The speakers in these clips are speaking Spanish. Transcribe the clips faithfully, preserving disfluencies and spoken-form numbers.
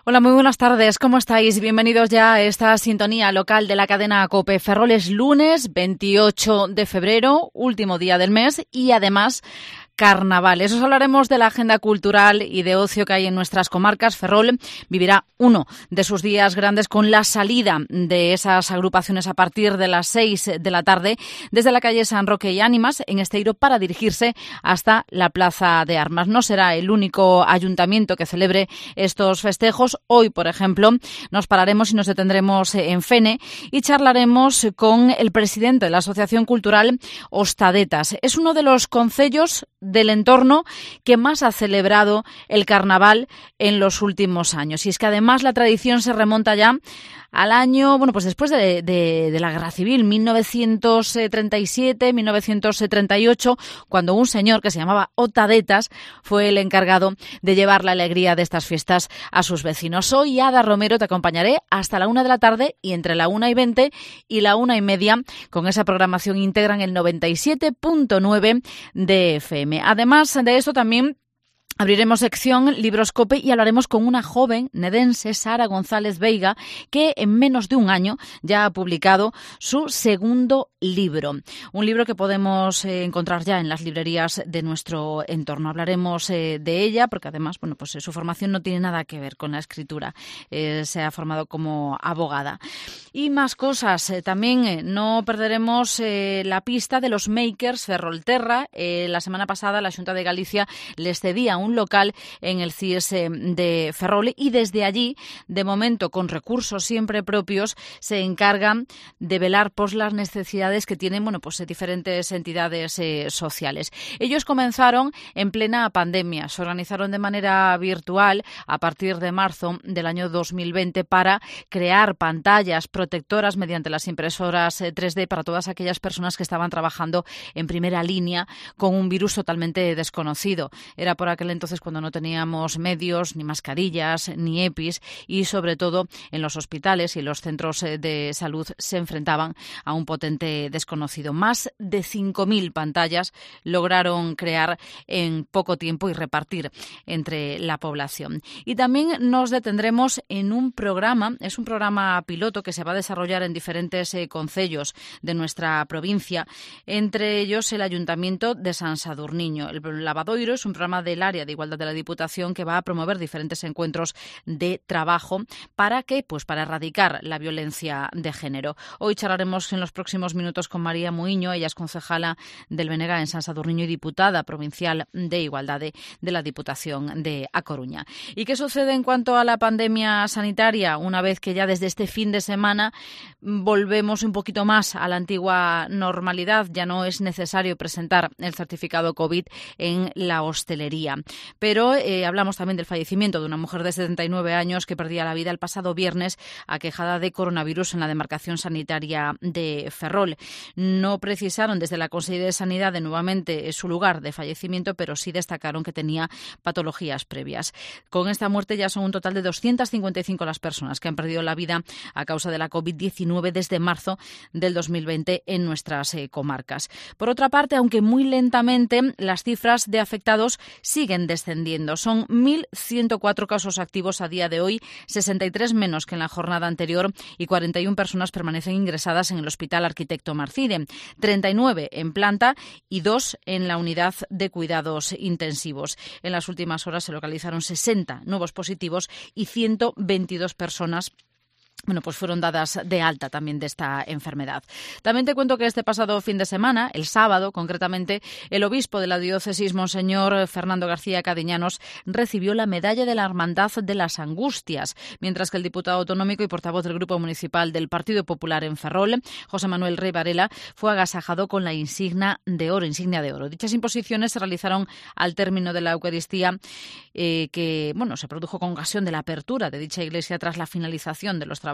Hola, muy buenas tardes. ¿Cómo estáis? Bienvenidos ya a esta sintonía local de la cadena COPE. Ferrol es lunes veintiocho de febrero, último día del mes y además carnavales. Os hablaremos de la agenda cultural y de ocio que hay en nuestras comarcas. Ferrol vivirá uno de sus días grandes con la salida de esas agrupaciones a partir de las seis de la tarde desde la calle San Roque y Ánimas en Esteiro para dirigirse hasta la Plaza de Armas. No será el único ayuntamiento que celebre estos festejos. Hoy, por ejemplo, nos pararemos y nos detendremos en Fene y charlaremos con el presidente de la Asociación Cultural Hostadetas. Es uno de los concellos del entorno que más ha celebrado el carnaval en los últimos años. Y es que además la tradición se remonta ya al año, bueno, pues después de, de, de la Guerra Civil, mil novecientos treinta y siete, mil novecientos treinta y ocho, cuando un señor que se llamaba Hostadetas fue el encargado de llevar la alegría de estas fiestas a sus vecinos. Soy Ada Romero, te acompañaré hasta la una de la tarde y entre la una y veinte y la una y media con esa programación íntegra en el noventa y siete punto nueve de F M. Además de esto también abriremos sección Libros COPE y hablaremos con una joven nedense, Sara González Veiga, que en menos de un año ya ha publicado su segundo libro. Un libro que podemos eh, encontrar ya en las librerías de nuestro entorno. Hablaremos eh, de ella porque además, bueno, pues eh, su formación no tiene nada que ver con la escritura. Eh, se ha formado como abogada. Y más cosas. Eh, también eh, no perderemos eh, la pista de los makers Ferrolterra. Eh, la semana pasada la Xunta de Galicia les cedía un un local en el C I E S de Ferrol y desde allí, de momento con recursos siempre propios, se encargan de velar por las necesidades que tienen, bueno, pues diferentes entidades eh, sociales. Ellos comenzaron en plena pandemia, se organizaron de manera virtual a partir de marzo del año dos mil veinte para crear pantallas protectoras mediante las impresoras eh, tres D para todas aquellas personas que estaban trabajando en primera línea con un virus totalmente desconocido. Era por aquel entonces cuando no teníamos medios, ni mascarillas, ni EPIs y sobre todo en los hospitales y en los centros de salud se enfrentaban a un potente desconocido. Más de cinco mil pantallas lograron crear en poco tiempo y repartir entre la población. Y también nos detendremos en un programa, es un programa piloto que se va a desarrollar en diferentes eh, concellos de nuestra provincia, entre ellos el Ayuntamiento de San Sadurniño. El Lavadoiro es un programa del área de igualdad de la Diputación que va a promover diferentes encuentros de trabajo para que, pues para erradicar la violencia de género. Hoy charlaremos en los próximos minutos con María Muiño, ella es concejala del B N G en San Sadurniño y diputada provincial de Igualdad de, de la Diputación de A Coruña. ¿Y qué sucede en cuanto a la pandemia sanitaria? Una vez que ya desde este fin de semana volvemos un poquito más a la antigua normalidad, ya no es necesario presentar el certificado COVID en la hostelería. Pero eh, hablamos también del fallecimiento de una mujer de setenta y nueve años que perdía la vida el pasado viernes aquejada de coronavirus en la demarcación sanitaria de Ferrol. No precisaron desde la Consellería de Sanidad de nuevamente su lugar de fallecimiento, pero sí destacaron que tenía patologías previas. Con esta muerte ya son un total de doscientas cincuenta y cinco las personas que han perdido la vida a causa de la COVID diecinueve desde marzo del dos mil veinte en nuestras eh, comarcas. Por otra parte, aunque muy lentamente, las cifras de afectados siguen descendiendo. Son mil ciento cuatro casos activos a día de hoy, sesenta y tres menos que en la jornada anterior y cuarenta y una personas permanecen ingresadas en el Hospital Arquitecto Marcide, treinta y nueve en planta y dos en la unidad de cuidados intensivos. En las últimas horas se localizaron sesenta nuevos positivos y ciento veintidós personas Bueno, pues fueron dadas de alta también de esta enfermedad. También te cuento que este pasado fin de semana, el sábado concretamente, el obispo de la diócesis, Monseñor Fernando García Cadiñanos, recibió la medalla de la Hermandad de las Angustias, mientras que el diputado autonómico y portavoz del Grupo Municipal del Partido Popular en Ferrol, José Manuel Rey Varela, fue agasajado con la insignia de oro. Insignia de oro. Dichas imposiciones se realizaron al término de la Eucaristía eh, que bueno se produjo con ocasión de la apertura de dicha iglesia tras la finalización de los trabajos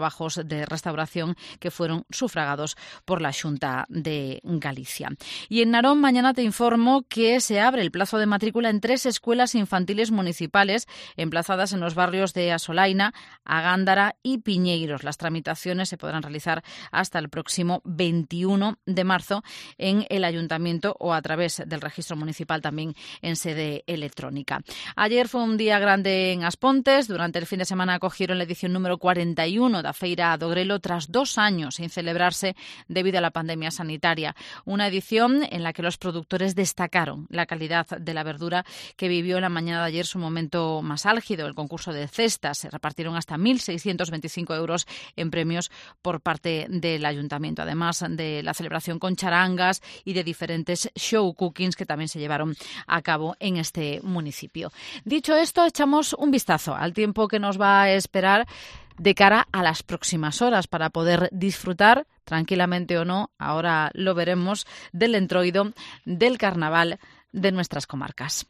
trabajos de restauración que fueron sufragados por la Xunta de Galicia. Y en Narón, mañana te informo que se abre el plazo de matrícula en tres escuelas infantiles municipales emplazadas en los barrios de Asolaina, Agándara y Piñeiros. Las tramitaciones se podrán realizar hasta el próximo veintiuno de marzo en el Ayuntamiento o a través del registro municipal también en sede electrónica. Ayer fue un día grande en Aspontes. Durante el fin de semana acogieron la edición número cuarenta y uno da Feira do Grelo tras dos años sin celebrarse debido a la pandemia sanitaria. Una edición en la que los productores destacaron la calidad de la verdura que vivió en la mañana de ayer su momento más álgido, el concurso de cestas. Se repartieron hasta mil seiscientos veinticinco euros en premios por parte del Ayuntamiento, además de la celebración con charangas y de diferentes show cookings que también se llevaron a cabo en este municipio. Dicho esto, echamos un vistazo al tiempo que nos va a esperar de cara a las próximas horas para poder disfrutar, tranquilamente o no, ahora lo veremos, del entroido del carnaval de nuestras comarcas.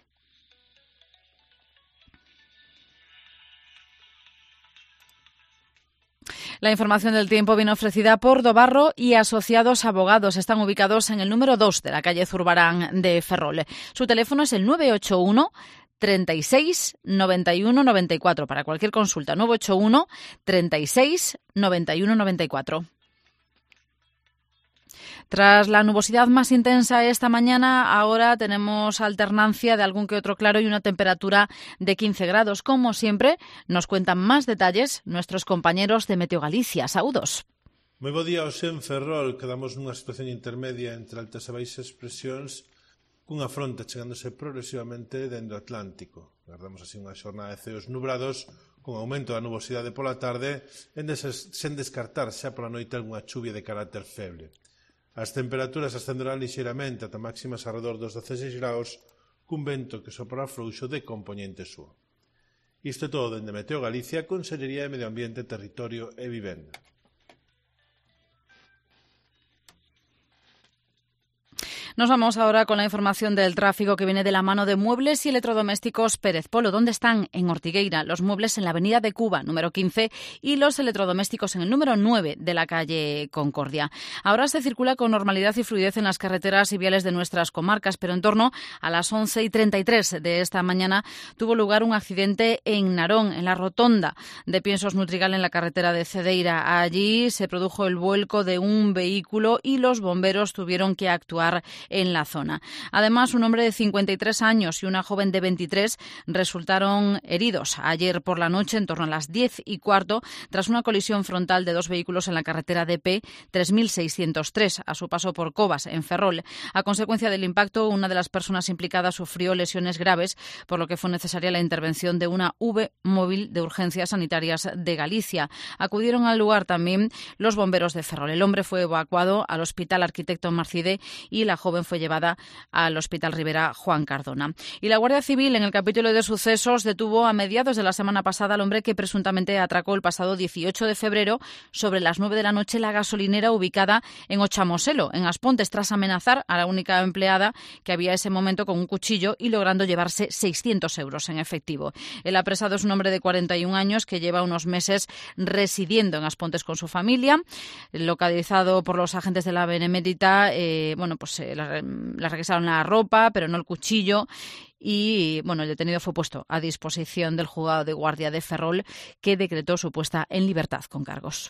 La información del tiempo viene ofrecida por Dobarro y Asociados Abogados. Están ubicados en el número dos de la calle Zurbarán de Ferrol. Su teléfono es el nueve ocho uno, treinta y seis, noventa y uno, noventa y cuatro para cualquier consulta. nueve ocho uno, treinta y seis, noventa y uno, noventa y cuatro. Tras la nubosidad más intensa esta mañana, ahora tenemos alternancia de algún que otro claro y una temperatura de quince grados. Como siempre, nos cuentan más detalles nuestros compañeros de Meteo Galicia. Saúdos. Moi bo día aos en Ferrol. Quedamos nunha situación intermedia entre altas e baixas presións, cunha fronte chegándose progresivamente dende o Atlántico. Guardamos así unha xornada de ceos nubrados, con aumento da nubosidade pola tarde, sen descartar xa pola noite algunha chuvia de carácter feble. As temperaturas ascenderán lixeiramente ata máximas arredor dos dezasseis graus, cun vento que sopra frouxo de compoñente sur. Isto é todo dende Meteo Galicia, Consellería de Medio Ambiente, Territorio e Vivenda. Nos vamos ahora con la información del tráfico que viene de la mano de Muebles y Electrodomésticos Pérez Polo. ¿Dónde están? En Ortigueira. Los muebles en la avenida de Cuba, número quince, y los electrodomésticos en el número nueve de la calle Concordia. Ahora se circula con normalidad y fluidez en las carreteras y viales de nuestras comarcas, pero en torno a las once y treinta y tres de esta mañana tuvo lugar un accidente en Narón, en la rotonda de Piensos Nutrigal en la carretera de Cedeira. Allí se produjo el vuelco de un vehículo y los bomberos tuvieron que actuar en la zona. Además, un hombre de cincuenta y tres años y una joven de veintitrés resultaron heridos ayer por la noche en torno a las diez y cuarto tras una colisión frontal de dos vehículos en la carretera D P tres mil seiscientos tres a su paso por Cobas, en Ferrol. A consecuencia del impacto, una de las personas implicadas sufrió lesiones graves, por lo que fue necesaria la intervención de una V móvil de urgencias sanitarias de Galicia. Acudieron al lugar también los bomberos de Ferrol. El hombre fue evacuado al Hospital Arquitecto Marcide y la joven fue llevada al Hospital Rivera Juan Cardona. Y la Guardia Civil, en el capítulo de sucesos, detuvo a mediados de la semana pasada al hombre que presuntamente atracó el pasado dieciocho de febrero sobre las nueve de la noche la gasolinera ubicada en Ochamoselo, en Aspontes, tras amenazar a la única empleada que había ese momento con un cuchillo y logrando llevarse seiscientos euros en efectivo. El apresado es un hombre de cuarenta y un años que lleva unos meses residiendo en Aspontes con su familia. Localizado por los agentes de la Benemérita, eh, bueno, pues eh, la, la requisaron la ropa, pero no el cuchillo. Y bueno, el detenido fue puesto a disposición del juzgado de guardia de Ferrol, que decretó su puesta en libertad con cargos.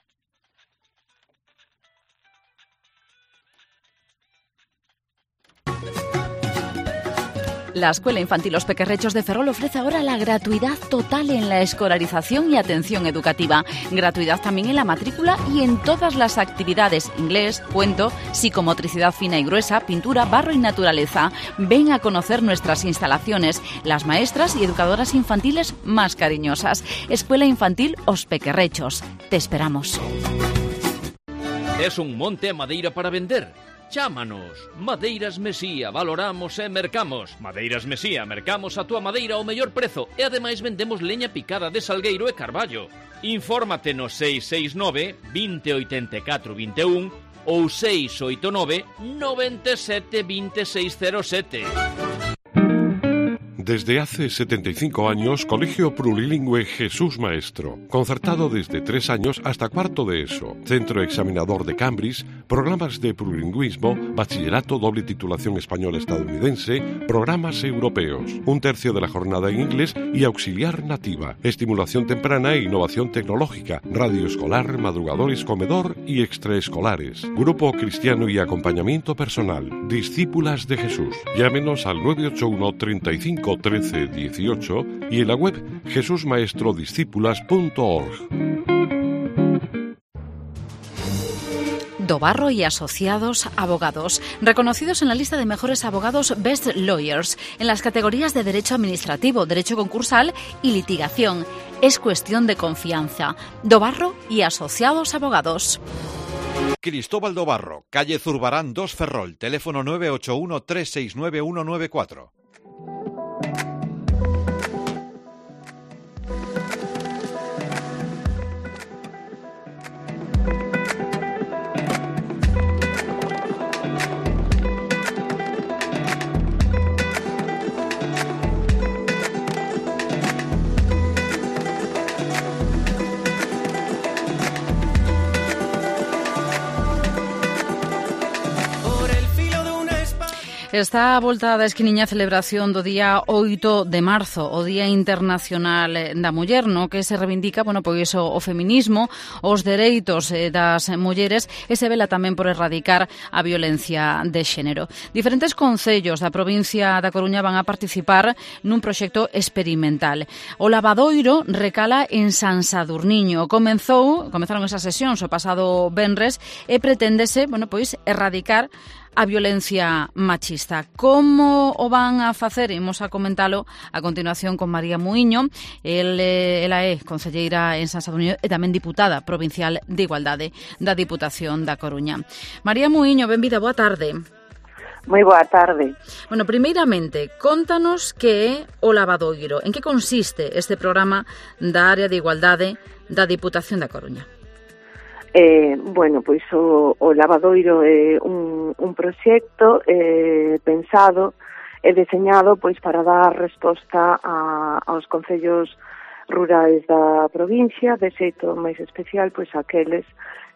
La Escuela Infantil Los Pequerrechos de Ferrol ofrece ahora la gratuidad total en la escolarización y atención educativa. Gratuidad también en la matrícula y en todas las actividades: inglés, cuento, psicomotricidad fina y gruesa, pintura, barro y naturaleza. Ven a conocer nuestras instalaciones, las maestras y educadoras infantiles más cariñosas. Escuela Infantil Os Pequerrechos. Te esperamos. Es un monte a madeira para vender? Chámanos. Madeiras Mesía, valoramos e mercamos. Madeiras Mesía, mercamos a túa madeira ao mellor prezo e ademais vendemos leña picada de salgueiro e carballo. Infórmate no seis seis nove, vinte, oitenta e catro, vinte e un ou seis oito nove, noventa e sete, vinte e seis cero sete. Desde hace setenta y cinco años, Colegio Plurilingüe Jesús Maestro, concertado desde tres años hasta cuarto de ESO, Centro Examinador de Cambridge, programas de plurilingüismo, bachillerato, doble titulación español-estadounidense, programas europeos, un tercio de la jornada en inglés y auxiliar nativa, estimulación temprana e innovación tecnológica, radio escolar, madrugadores, comedor y extraescolares, grupo cristiano y acompañamiento personal, discípulas de Jesús. Llámenos al nueve ocho uno, treinta y cinco, trece, dieciocho y en la web jesús maestro discípulas punto org. Dobarro y Asociados Abogados, reconocidos en la lista de mejores abogados Best Lawyers en las categorías de Derecho Administrativo, Derecho Concursal y Litigación. Es cuestión de confianza. Dobarro y Asociados Abogados. Cristóbal Dobarro, calle Zurbarán dos Ferrol, teléfono nueve ocho uno, tres seis nueve, uno nueve cuatro. Está a volta da esquiniña a celebración do día oito de marzo, o Día Internacional da Muller, no que se reivindica, bueno, pois o, o feminismo, os dereitos eh, das mulleres e se vela tamén por erradicar a violencia de xénero. Diferentes concellos da provincia da Coruña van a participar nun proxecto experimental. O lavadoiro recala en San Sadurniño. Comenzou, comenzaron esas sesións o pasado venres e preténdese, bueno, pois erradicar a violencia machista. Como o van a facer? Imos a comentalo a continuación con María Muiño. El, ela é concelleira en San Sadurniño e tamén diputada provincial de Igualdade da Diputación da Coruña. María Muiño, benvida, boa tarde. Moi boa tarde. Bueno, primeiramente, contanos que é o lavadoiro. En que consiste este programa da área de igualdade da Diputación da Coruña? Eh, bueno, pois o, o lavadoiro é un, un proxecto eh, pensado e deseñado pois para dar resposta a, aos concellos rurais da provincia, de xeito máis especial pois aqueles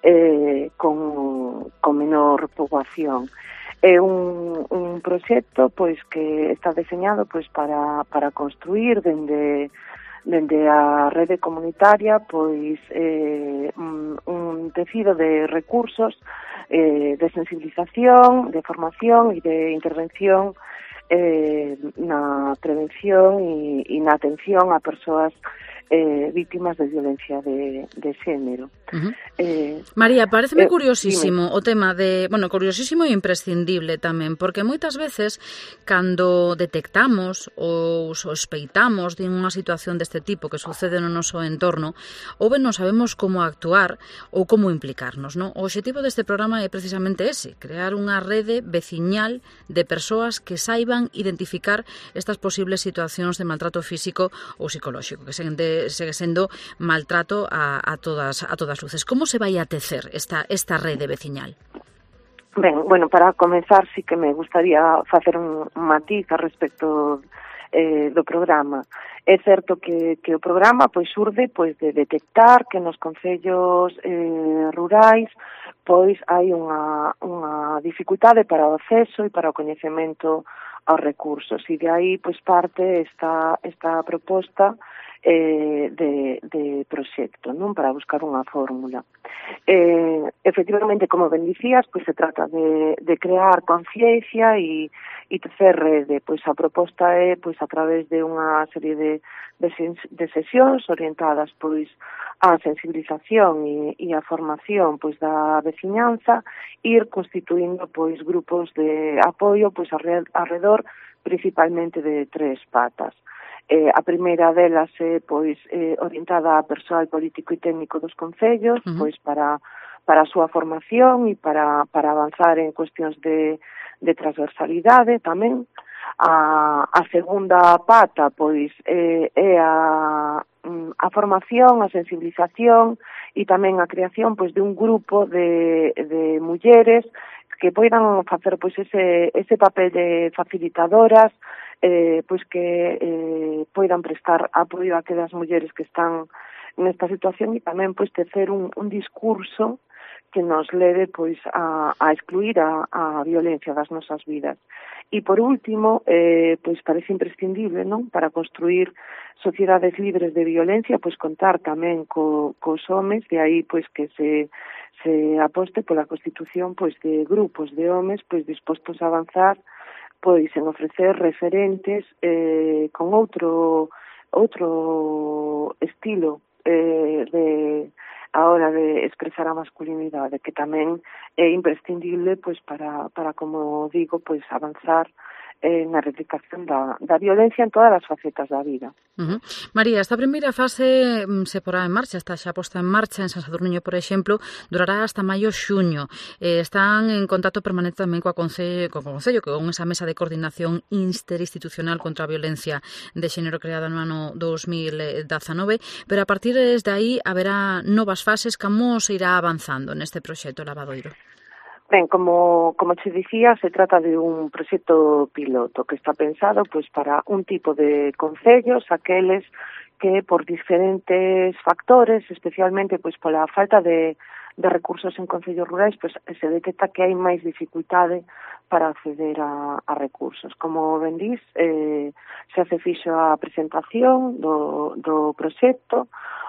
eh, con, con menor poboación. É un, un proxecto pois que está deseñado pois para, para construir dende dende a rede comunitaria pois eh, un, un tecido de recursos eh, de sensibilización, de formación e de intervención eh, na prevención e, e na atención a persoas eh, vítimas de violencia de, de xénero. Uh-huh. eh, María, pareceme eh, curiosísimo dime. o tema de, bueno, curiosísimo e imprescindible tamén, porque moitas veces cando detectamos ou sospeitamos de unha situación deste tipo que sucede no noso entorno, ou ben non sabemos como actuar ou como implicarnos, non? O obxectivo deste programa é precisamente ese, crear unha rede veciñal de persoas que saiban identificar estas posibles situacións de maltrato físico ou psicolóxico, que seguen de segue sendo maltrato a, a todas a todas luces. Como se vai a tecer esta esta rede veciñal? Ben, bueno, para comenzar sí que me gustaría facer un matiz a respecto eh, do programa. É certo que, que o programa pois surde pois de detectar que nos concellos eh, rurais pois hai unha, unha dificultade para o acceso e para o coñecemento aos recursos, e de aí pois parte esta, esta proposta eh, de, de proxecto, non, para buscar unha fórmula. Eh, efectivamente, como ben dicías, pois se trata de, de crear conciencia e, e tecer rede. Pois a proposta é, pois a través de unha serie de, de, de sesións orientadas pois a sensibilización e, e a formación pois da veciñanza, ir constituindo pois grupos de apoio pois alrededor principalmente de tres patas. Eh, a primeira delas é pois eh, orientada a persoal político e técnico dos concellos, uh-huh. pois para para a súa formación e para para avanzar en cuestións de de transversalidade tamén. A a segunda pata pois eh, é a a formación, a sensibilización e tamén a creación pois de un grupo de de mulleres que poidan facer pois ese ese papel de facilitadoras eh, pois que eh, poidan prestar apoio a aquelas mulleres que están nesta situación e tamén pois tecer un, un discurso que nos leve pois a, a excluir a, a violencia das nosas vidas. E por último, eh, pois parece imprescindible, non, para construir sociedades libres de violencia, pois contar tamén co, cos homes, de aí pois que se se aposte pola constitución pois de grupos de homes pois dispostos a avanzar pois en ofrecer referentes eh, con outro outro estilo eh, de a hora de expresar a masculinidade, que tamén é imprescindible pois para, para como digo, pois avanzar eh, na erradicación da, da violencia en todas as facetas da vida. Uh-huh. María, esta primeira fase se porá en marcha, está xa posta en marcha en San Sadurniño, por exemplo, durará hasta maio xuño. Eh, están en contacto permanente tamén coa Concello, co Concello, con esa mesa de coordinación interinstitucional contra a violencia de xénero creada no ano dos mil dezanove, pero a partir de aí haberá novas fases. Como se irá avanzando neste proxecto Lavadoiro? Ben, como, como te dicía, se trata de un proxecto piloto que está pensado pois para un tipo de concellos, aqueles que por diferentes factores, especialmente pois pola falta de, de recursos en concellos rurais, pois se detecta que hai máis dificultade para acceder a, a recursos. Como ben dís, eh, se se fixo a presentación do, do proxecto.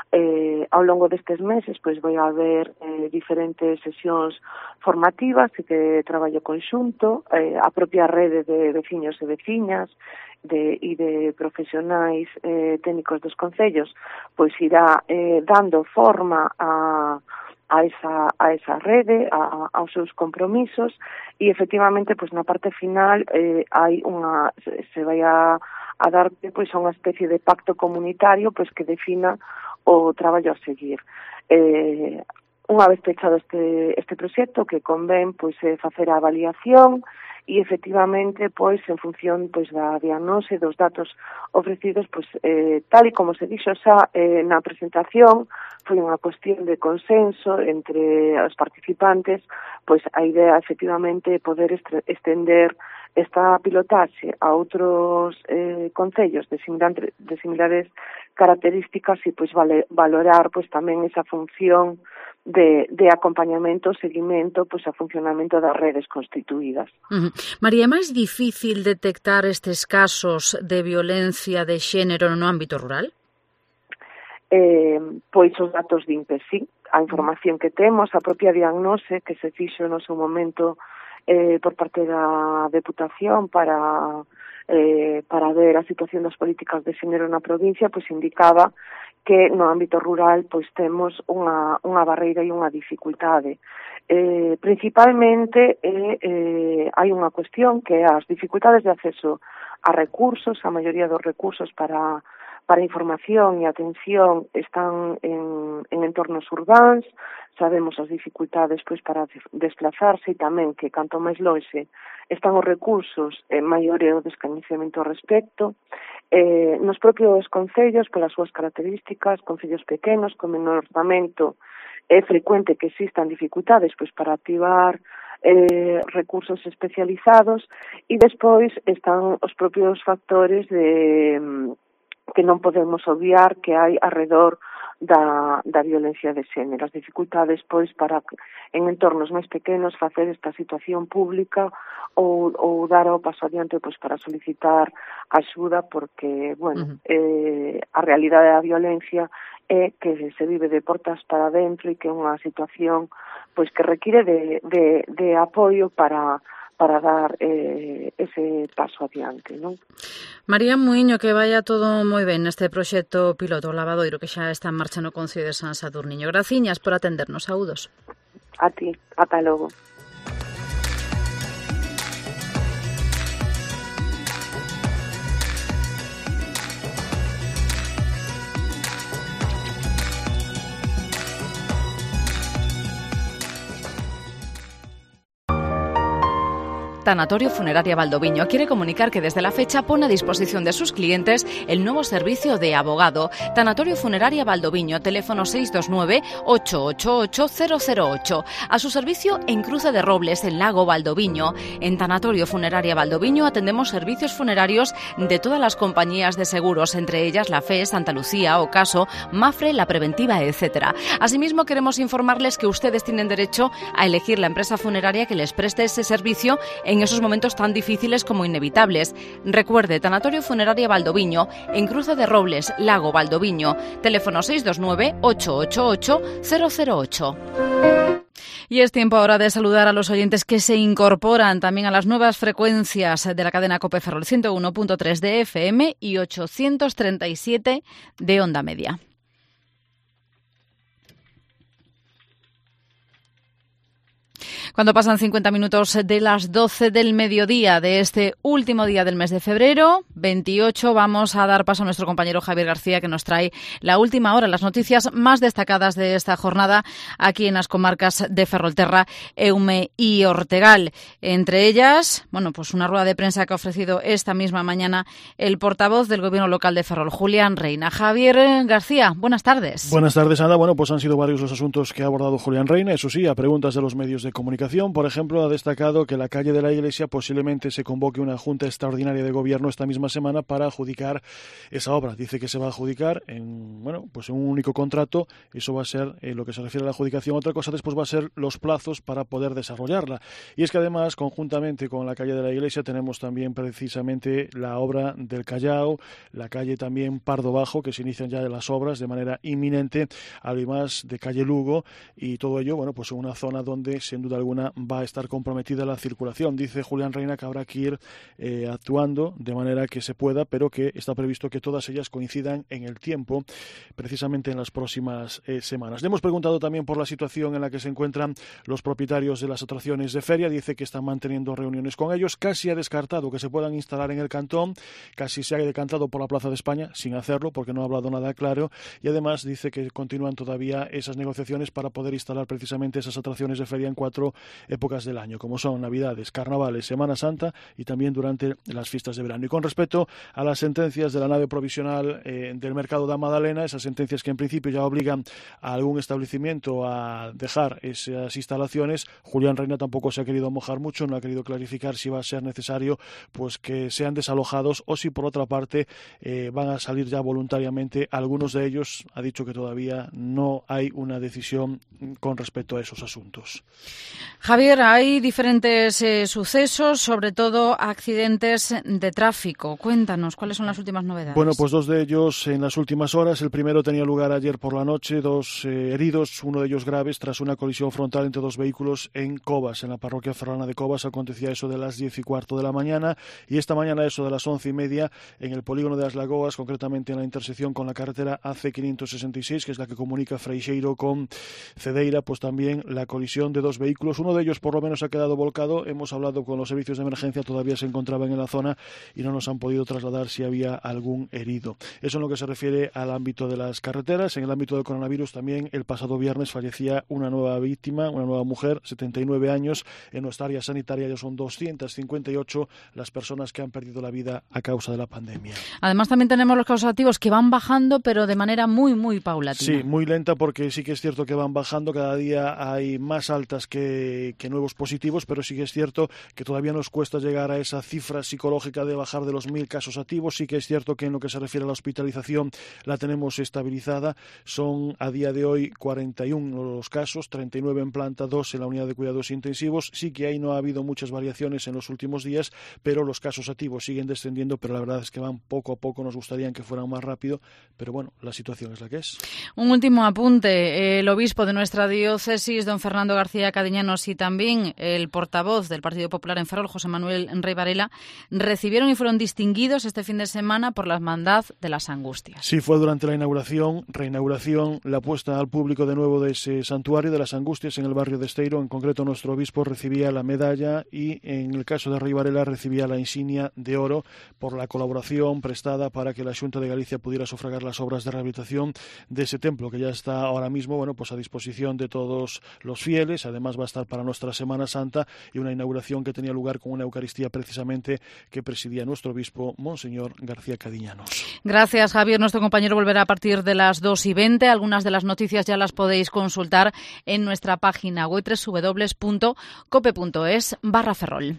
Eh, ao longo destes meses pois vai haber eh, diferentes sesións formativas e de traballo conxunto, eh, a propia rede de veciños e veciñas de, e de profesionais eh, técnicos dos concellos pois irá eh, dando forma a a esa, a esa rede, a, aos seus compromisos e efectivamente pois na parte final eh, hai unha, se, se vai a, a dar pois a unha especie de pacto comunitario pois que defina o traballo a seguir. Eh, unha vez pechado este, este proxecto, que convén pois é facer a avaliación e efectivamente pois en función pois da diagnose dos datos ofrecidos, pois eh, tal e como se dixo xa eh, na presentación, foi unha cuestión de consenso entre os participantes, pois a idea efectivamente é poder estender esta pilotaxe a outros eh, concellos de, similar, de similares características e pois vale, valorar pois tamén esa función de, de acompañamento, seguimento, pois a funcionamento das redes constituídas. Uh-huh. María, é máis difícil detectar estes casos de violencia de xénero no ámbito rural? Eh, pois os datos de INPE, sí, a información que temos, a propia diagnose que se fixo no seu momento eh, por parte da Deputación para eh, para ver a situación das políticas de xénero na provincia, pois indicaba que no ámbito rural pois temos unha, unha barreira e unha dificultade. Eh, principalmente eh, eh, hai unha cuestión que é as dificultades de acceso a recursos, a maioría dos recursos para para información e atención están en, en entornos urbáns, sabemos as dificultades pois para desplazarse e tamén que canto máis lonxe están os recursos, eh, maior é o descoñecemento ao respecto. Eh, nos propios concellos, polas súas características, concellos pequenos, con menor orzamento, é frecuente que existan dificultades pois para activar eh, recursos especializados e despois están os propios factores de que non podemos obviar que hai arredor da, da violencia de xénero. As dificultades, pois, para en entornos máis pequenos facer esta situación pública ou, ou dar o paso adiante pois, para solicitar axuda porque, bueno, uh-huh. eh, a realidade da violencia é que se vive de portas para dentro e que é unha situación pois que require de, de, de apoio para para dar eh, ese paso adiante, non? María Muiño, que vaya todo moi ben neste proxecto piloto Lavadoiro que xa está en marcha no Concello de San Sadurniño. Graciñas por atendernos, saúdos. A ti, ata logo. Tanatorio Funeraria Valdoviño quiere comunicar que desde la fecha pone a disposición de sus clientes el nuevo servicio de abogado. Tanatorio Funeraria Valdoviño, teléfono seis dos nueve, ocho ocho ocho, cero cero ocho. A su servicio en Cruce de Robles, en Lago Valdoviño. En Tanatorio Funeraria Valdoviño atendemos servicios funerarios de todas las compañías de seguros, entre ellas la F E, Santa Lucía, Ocaso, Mafre, La Preventiva, etcétera. Asimismo, queremos informarles que ustedes tienen derecho a elegir la empresa funeraria que les preste ese servicio en esos momentos tan difíciles como inevitables. Recuerde, Tanatorio Funeraria Valdoviño, en Cruce de Robles, Lago Valdoviño, teléfono seis dos nueve, ocho ocho ocho, cero cero ocho. Y es tiempo ahora de saludar a los oyentes que se incorporan también a las nuevas frecuencias de la cadena COPE Ferrol, ciento uno punto tres de F M y ochocientos treinta y siete de onda media. Cuando pasan cincuenta minutos de las doce del mediodía de este último día del mes de febrero, veintiocho, vamos a dar paso a nuestro compañero Javier García, que nos trae la última hora, las noticias más destacadas de esta jornada aquí en las comarcas de Ferrolterra, Eume y Ortegal. Entre ellas, bueno, pues una rueda de prensa que ha ofrecido esta misma mañana el portavoz del gobierno local de Ferrol, Julián Reina. Javier García, buenas tardes. Buenas tardes, Ana. Bueno, pues han sido varios los asuntos que ha abordado Julián Reina, eso sí, a preguntas de los medios de comunicación. Por ejemplo, ha destacado que la calle de la Iglesia posiblemente se convoque una junta extraordinaria de gobierno esta misma semana para adjudicar esa obra. Dice que se va a adjudicar en, bueno, pues en un único contrato. Eso va a ser eh, lo que se refiere a la adjudicación. Otra cosa después va a ser los plazos para poder desarrollarla. Y es que además, conjuntamente con la calle de la Iglesia, tenemos también precisamente la obra del Callao, la calle también Pardo Bajo, que se inician ya las obras de manera inminente, además de calle Lugo, y todo ello, bueno, pues en una zona donde, sin duda alguna, va a estar comprometida la circulación. Dice Julián Reina que habrá que ir eh, actuando de manera que se pueda, pero que está previsto que todas ellas coincidan en el tiempo, precisamente en las próximas eh, semanas. Le hemos preguntado también por la situación en la que se encuentran los propietarios de las atracciones de feria. Dice que están manteniendo reuniones con ellos. Casi ha descartado que se puedan instalar en el cantón, casi se ha decantado por la Plaza de España, sin hacerlo, porque no ha hablado nada claro, y además dice que continúan todavía esas negociaciones para poder instalar precisamente esas atracciones de feria en cuatro épocas del año, como son Navidades, Carnavales, Semana Santa y también durante las fiestas de verano. Y con respecto a las sentencias de la nave provisional eh, del mercado da Madalena, esas sentencias que en principio ya obligan a algún establecimiento a dejar esas instalaciones, Julián Reina tampoco se ha querido mojar mucho, no ha querido clarificar si va a ser necesario pues que sean desalojados o si por otra parte eh, van a salir ya voluntariamente. Algunos de ellos ha dicho que todavía no hay una decisión con respecto a esos asuntos. Javier, hay diferentes eh, sucesos, sobre todo accidentes de tráfico. Cuéntanos, ¿cuáles son las últimas novedades? Bueno, pues dos de ellos en las últimas horas. El primero tenía lugar ayer por la noche, dos eh, heridos, uno de ellos graves, tras una colisión frontal entre dos vehículos en Cobas, en la parroquia ferrolana de Cobas. Acontecía eso de las diez y cuarto de la mañana, y esta mañana eso de las once y media en el polígono de As Lagoas, concretamente en la intersección con la carretera A C quinientos sesenta y seis, que es la que comunica Freixeiro con Cedeira, pues también la colisión de dos vehículos. Uno de ellos por lo menos ha quedado volcado. Hemos hablado con los servicios de emergencia, todavía se encontraban en la zona y no nos han podido trasladar si había algún herido. Eso en lo que se refiere al ámbito de las carreteras. En el ámbito del coronavirus también el pasado viernes fallecía una nueva víctima, una nueva mujer, setenta y nueve años, en nuestra área sanitaria. Ya son doscientas cincuenta y ocho las personas que han perdido la vida a causa de la pandemia. Además también tenemos los casos activos que van bajando, pero de manera muy, muy paulatina. Sí, muy lenta, porque sí que es cierto que van bajando. Cada día hay más altas que, que nuevos positivos, pero sí que es cierto que todavía nos cuesta llegar a esa cifra psicológica de bajar de los mil casos activos. Sí que es cierto que en lo que se refiere a la hospitalización la tenemos estabilizada. Son a día de hoy cuarenta y uno los casos, treinta y nueve en planta, dos en la unidad de cuidados intensivos. Sí que ahí no ha habido muchas variaciones en los últimos días, pero los casos activos siguen descendiendo, pero la verdad es que van poco a poco. Nos gustaría que fueran más rápido, pero bueno, la situación es la que es. Un último apunte. El obispo de nuestra diócesis, don Fernando García Cadiñanos, y también el portavoz del Partido Popular en Ferrol, José Manuel Rey Varela, recibieron y fueron distinguidos este fin de semana por la Hermandad de las Angustias. Sí, fue durante la inauguración, reinauguración, la puesta al público de nuevo de ese santuario de las Angustias en el barrio de Esteiro. En concreto, nuestro obispo recibía la medalla y, en el caso de Rey Varela, recibía la insignia de oro por la colaboración prestada para que la Xunta de Galicia pudiera sufragar las obras de rehabilitación de ese templo, que ya está ahora mismo, bueno, pues a disposición de todos los fieles. Además va a estar para nuestra Semana Santa y una inauguración que tenía lugar con una Eucaristía precisamente que presidía nuestro obispo, Monseñor García Cadiñanos. Gracias, Javier. Nuestro compañero volverá a partir de las dos y veinte. Algunas de las noticias ya las podéis consultar en nuestra página web doble u doble u doble u punto cope punto es barra Ferrol.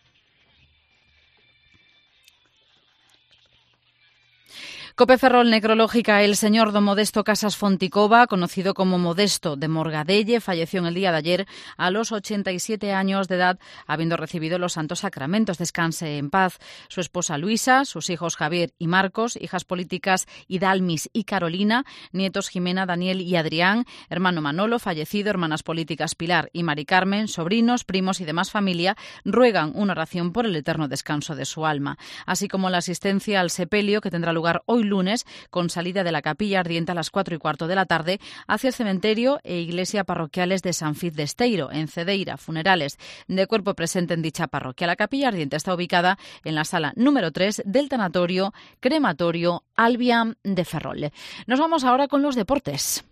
Cope Ferrol Necrológica, el señor don Modesto Casas Fonticova, conocido como Modesto de Morgadelle, falleció en el día de ayer a los ochenta y siete años de edad, habiendo recibido los santos sacramentos. Descanse en paz. Su esposa Luisa, sus hijos Javier y Marcos, hijas políticas Idalmis y Carolina, nietos Jimena, Daniel y Adrián, hermano Manolo, fallecido, hermanas políticas Pilar y Mari Carmen, sobrinos, primos y demás familia, ruegan una oración por el eterno descanso de su alma, así como la asistencia al sepelio que tendrá lugar hoy lunes, con salida de la Capilla Ardiente a las cuatro y cuarto de la tarde, hacia el cementerio e iglesia parroquiales de San Fid de Esteiro, en Cedeira, funerales de cuerpo presente en dicha parroquia. La Capilla Ardiente está ubicada en la sala número tres del tanatorio crematorio Albia de Ferrol. Nos vamos ahora con los deportes.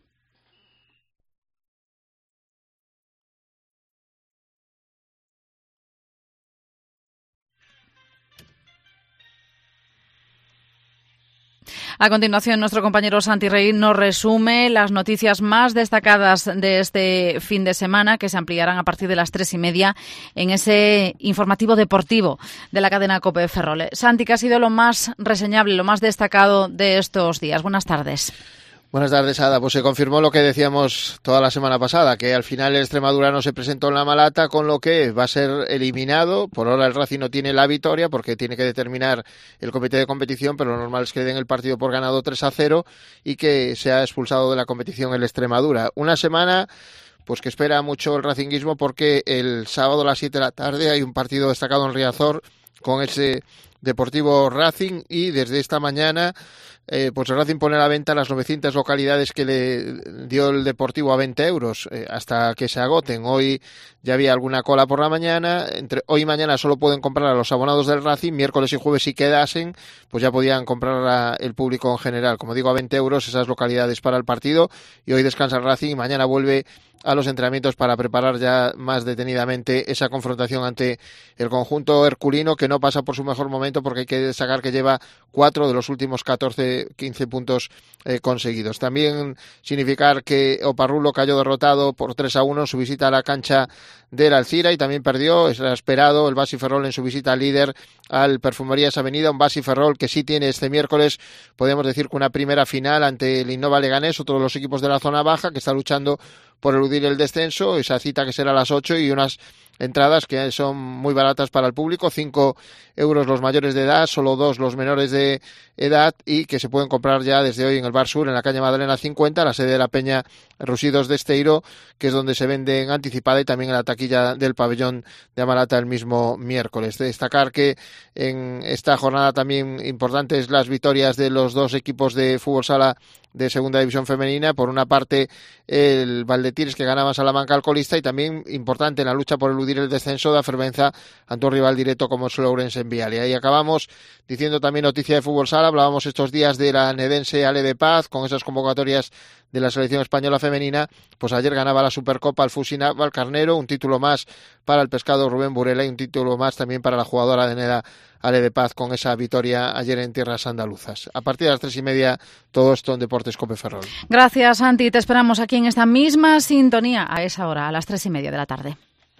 A continuación, nuestro compañero Santi Rey nos resume las noticias más destacadas de este fin de semana, que se ampliarán a partir de las tres y media en ese informativo deportivo de la cadena COPE Ferrol. Santi, ¿qué ha sido lo más reseñable, lo más destacado de estos días? Buenas tardes. Buenas tardes, Ada. Pues se confirmó lo que decíamos toda la semana pasada, que al final el Extremadura no se presentó en la Malata, con lo que va a ser eliminado. Por ahora el Racing no tiene la victoria porque tiene que determinar el comité de competición, pero lo normal es que den el partido por ganado tres a cero y que sea expulsado de la competición el Extremadura. Una semana pues que espera mucho el racinguismo, porque el sábado a las siete de la tarde hay un partido destacado en Riazor con ese Deportivo Racing, y desde esta mañana eh, pues el Racing pone a la venta las novecientas localidades que le dio el Deportivo a veinte euros eh, hasta que se agoten. Hoy ya había alguna cola por la mañana. Entre hoy y mañana solo pueden comprar a los abonados del Racing. Miércoles y jueves, si quedasen, pues ya podían comprar a el público en general. Como digo, a veinte euros esas localidades para el partido. Y hoy descansa el Racing y mañana vuelve a los entrenamientos para preparar ya más detenidamente esa confrontación ante el conjunto herculino, que no pasa por su mejor momento, porque hay que destacar que lleva cuatro de los últimos catorce, quince puntos eh, conseguidos. También significar que Oparrulo cayó derrotado por tres a uno en su visita a la cancha del Alcira, y también perdió, es esperado, el Basi Ferrol en su visita al líder, al Perfumerías Avenida. Un Basi Ferrol que sí tiene este miércoles, podemos decir que una primera final ante el Innova Leganés, otro de los equipos de la zona baja que está luchando por eludir el descenso. Esa cita que será a las ocho, y unas entradas que son muy baratas para el público, cinco euros los mayores de edad, solo dos los menores de edad, y que se pueden comprar ya desde hoy en el Bar Sur, en la calle Madalena cincuenta, la sede de la Peña Rusidos de Esteiro, que es donde se venden anticipada, y también en la taquilla del pabellón de Amalata el mismo miércoles. Destacar que en esta jornada también importantes las victorias de los dos equipos de fútbol sala de segunda división femenina. Por una parte el Valdetires, que ganaba a Salamanca al colista, y también importante en la lucha por eludir el descenso da Fervenza ante un rival directo como es Ourense en Vialia. Y acabamos diciendo también noticia de fútbol sala. Hablábamos estos días de la nedense Ale de Paz con esas convocatorias de la selección española femenina. Pues ayer ganaba la Supercopa al Fusina Valcarnero, un título más para el pescado Rubén Burela y un título más también para la jugadora de Neda Ale de Paz, con esa victoria ayer en tierras andaluzas. A partir de las tres y media, todo esto en Deportes Cope Ferrol. Gracias, Santi. Te esperamos aquí en esta misma sintonía a esa hora, a las tres y media de la tarde.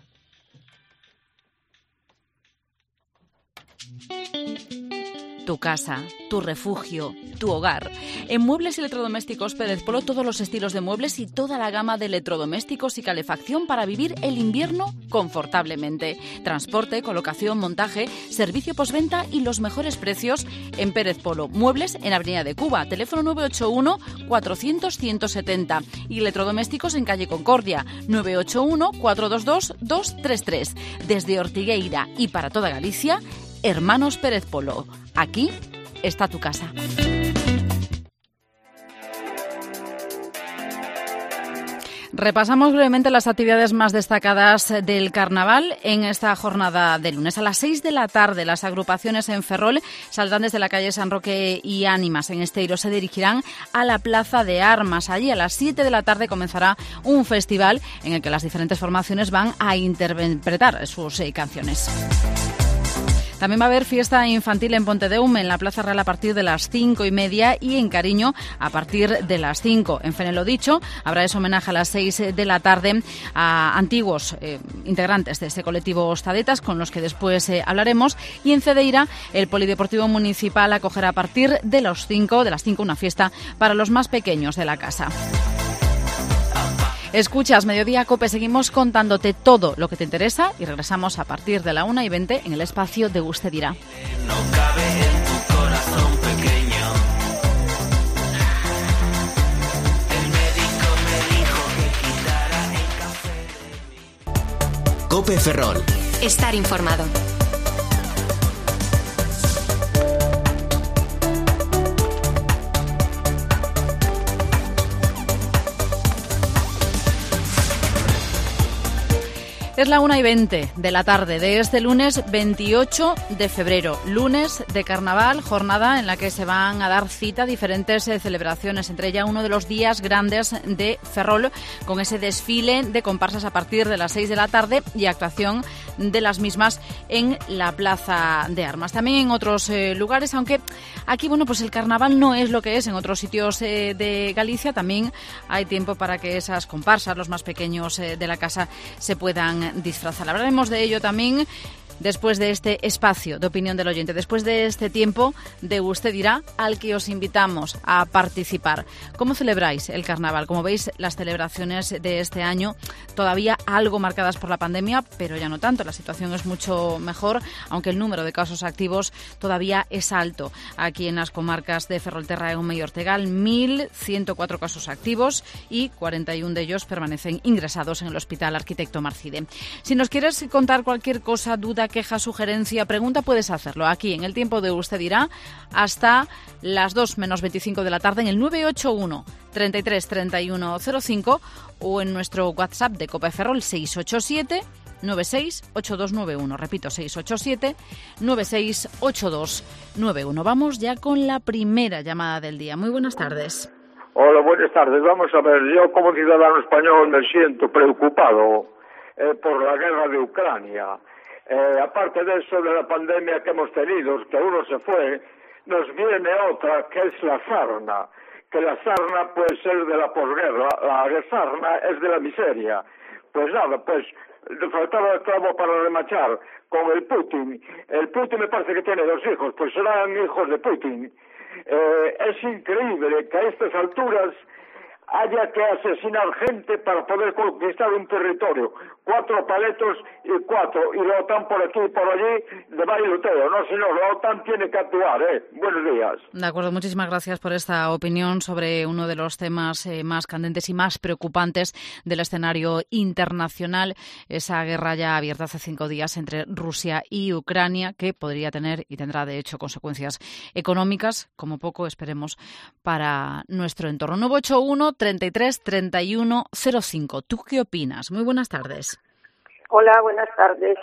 Tu casa, tu refugio, tu hogar. En Muebles y Electrodomésticos Pérez Polo, todos los estilos de muebles y toda la gama de electrodomésticos y calefacción para vivir el invierno confortablemente. Transporte, colocación, montaje, servicio postventa y los mejores precios en Pérez Polo. Muebles en Avenida de Cuba, teléfono nueve ocho uno, cuatrocientos, ciento setenta. Y electrodomésticos en calle Concordia, nueve ocho uno, cuatrocientos veintidós, doscientos treinta y tres. Desde Ortigueira y para toda Galicia, Hermanos Pérez Polo. Aquí está tu casa. Repasamos brevemente las actividades más destacadas del carnaval en esta jornada de lunes. A las seis de la tarde, las agrupaciones en Ferrol saldrán desde la calle San Roque y Ánimas en Esteiro. Se dirigirán a la Plaza de Armas. Allí a las siete de la tarde comenzará un festival en el que las diferentes formaciones van a interpretar sus eh, canciones. También va a haber fiesta infantil en Pontedeume, en la Plaza Real a partir de las cinco y media y en Cariño a partir de las cinco. En Fenelodicho habrá ese homenaje a las seis de la tarde a antiguos eh, integrantes de este colectivo Ostadetas, con los que después eh, hablaremos. Y en Cedeira, el Polideportivo Municipal acogerá a partir de las cinco, de las cinco una fiesta para los más pequeños de la casa. Escuchas Mediodía Cope, seguimos contándote todo lo que te interesa y regresamos a partir de la una y veinte en el espacio de Usted Dirá. No cabe en tu corazón pequeño. El médico me dijo que quitara el café de mí. Cope Ferrol. Estar informado. Es la una y veinte de la tarde de este lunes veintiocho de febrero, lunes de carnaval, jornada en la que se van a dar cita diferentes eh, celebraciones, entre ellas uno de los días grandes de Ferrol, con ese desfile de comparsas a partir de las seis de la tarde y actuación de las mismas en la Plaza de Armas. También en otros eh, lugares, aunque aquí, bueno, pues el carnaval no es lo que es en otros sitios eh, de Galicia, también hay tiempo para que esas comparsas, los más pequeños eh, de la casa, se puedan disfrazar. Hablaremos de ello también después de este espacio de opinión del oyente, después de este tiempo de Usted Dirá, al que os invitamos a participar. ¿Cómo celebráis el carnaval? Como veis, las celebraciones de este año todavía algo marcadas por la pandemia, pero ya no tanto. La situación es mucho mejor, aunque el número de casos activos todavía es alto. Aquí en las comarcas de Ferrolterra, Eume y Ortegal, mil ciento cuatro casos activos y cuarenta y uno de ellos permanecen ingresados en el Hospital Arquitecto Marcide. Si nos quieres contar cualquier cosa, duda, queja, sugerencia, pregunta, puedes hacerlo aquí en el tiempo de Usted Dirá hasta las dos menos veinticinco de la tarde en el nueve ocho uno, treinta y tres, treinta y uno cero cinco o en nuestro WhatsApp de Cope Ferrol seis ocho siete, nueve seis ocho dos nueve uno. Repito, seis ocho siete, nueve seis ocho dos nueve uno. Vamos ya con la primera llamada del día. Muy buenas tardes. Hola, buenas tardes. Vamos a ver, yo como ciudadano español me siento preocupado eh, por la guerra de Ucrania. Eh, aparte de eso, de la pandemia que hemos tenido, que uno se fue, nos viene otra, que es la sarna. Que la sarna puede ser de la posguerra, la sarna es de la miseria. Pues nada, pues le faltaba el clavo para remachar con el Putin. El Putin me parece que tiene dos hijos, pues serán hijos de Putin. Eh, es increíble que a estas alturas haya que asesinar gente para poder conquistar un territorio. Cuatro paletos y cuatro, y la OTAN por aquí y por allí de bailoteo. No, señor, la OTAN tiene que actuar, ¿eh? Buenos días. De acuerdo, muchísimas gracias por esta opinión sobre uno de los temas eh, más candentes y más preocupantes del escenario internacional, esa guerra ya abierta hace cinco días entre Rusia y Ucrania, que podría tener y tendrá, de hecho, consecuencias económicas, como poco, esperemos, para nuestro entorno. nueve ocho uno, treinta y tres, treinta y uno cero cinco. ¿Tú qué opinas? Muy buenas tardes. Hola, buenas tardes.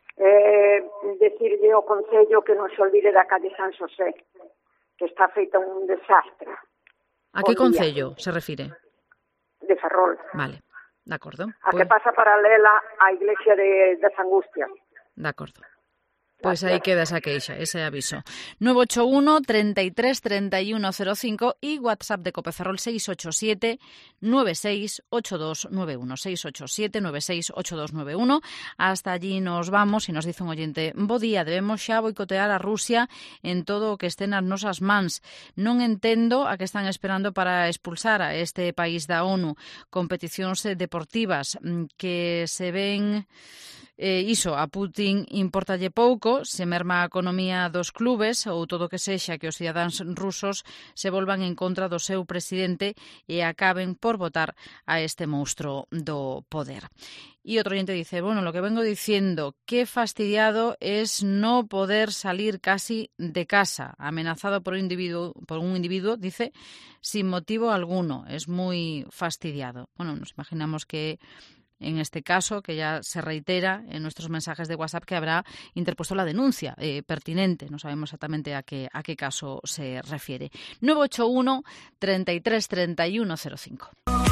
Eh, decirle ao Concello que non se olvide da calle San Xosé, que está feita un desastre. ¿A qué concello se refiere? De Ferrol. Vale, de acuerdo. A Pues, que pasa paralela á iglesia de, de Angustias. de acuerdo. Pues ahí queda esa queixa, ese aviso. nueve ocho uno, treinta y tres, treinta y uno cero cinco y WhatsApp de Cope Ferrol seis ocho siete, nueve seis ocho dos nueve uno. seis ocho siete, nueve seis ocho dos nueve uno. Hasta allí nos vamos y nos dice un oyente: bo día, debemos xa boicotear a Rusia en todo o que este nas nosas mans. Non entendo a que están esperando para expulsar a este país da ONU. Competicións deportivas que se ven Eh, iso a Putin importalle pouco, se merma a economía dos clubes ou todo que sexa que os cidadáns rusos se volvan en contra do seu presidente e acaben por votar a este monstruo do poder. Y otro oyente dice, bueno, lo que vengo diciendo, qué fastidiado es no poder salir casi de casa, amenazado por un individuo, por un individuo, dice, sin motivo alguno, es muy fastidiado. Bueno, nos imaginamos que en este caso, que ya se reitera en nuestros mensajes de WhatsApp, que habrá interpuesto la denuncia eh, pertinente. No sabemos exactamente a qué, a qué caso se refiere. nueve ocho uno, treinta y tres, treinta y uno cero cinco.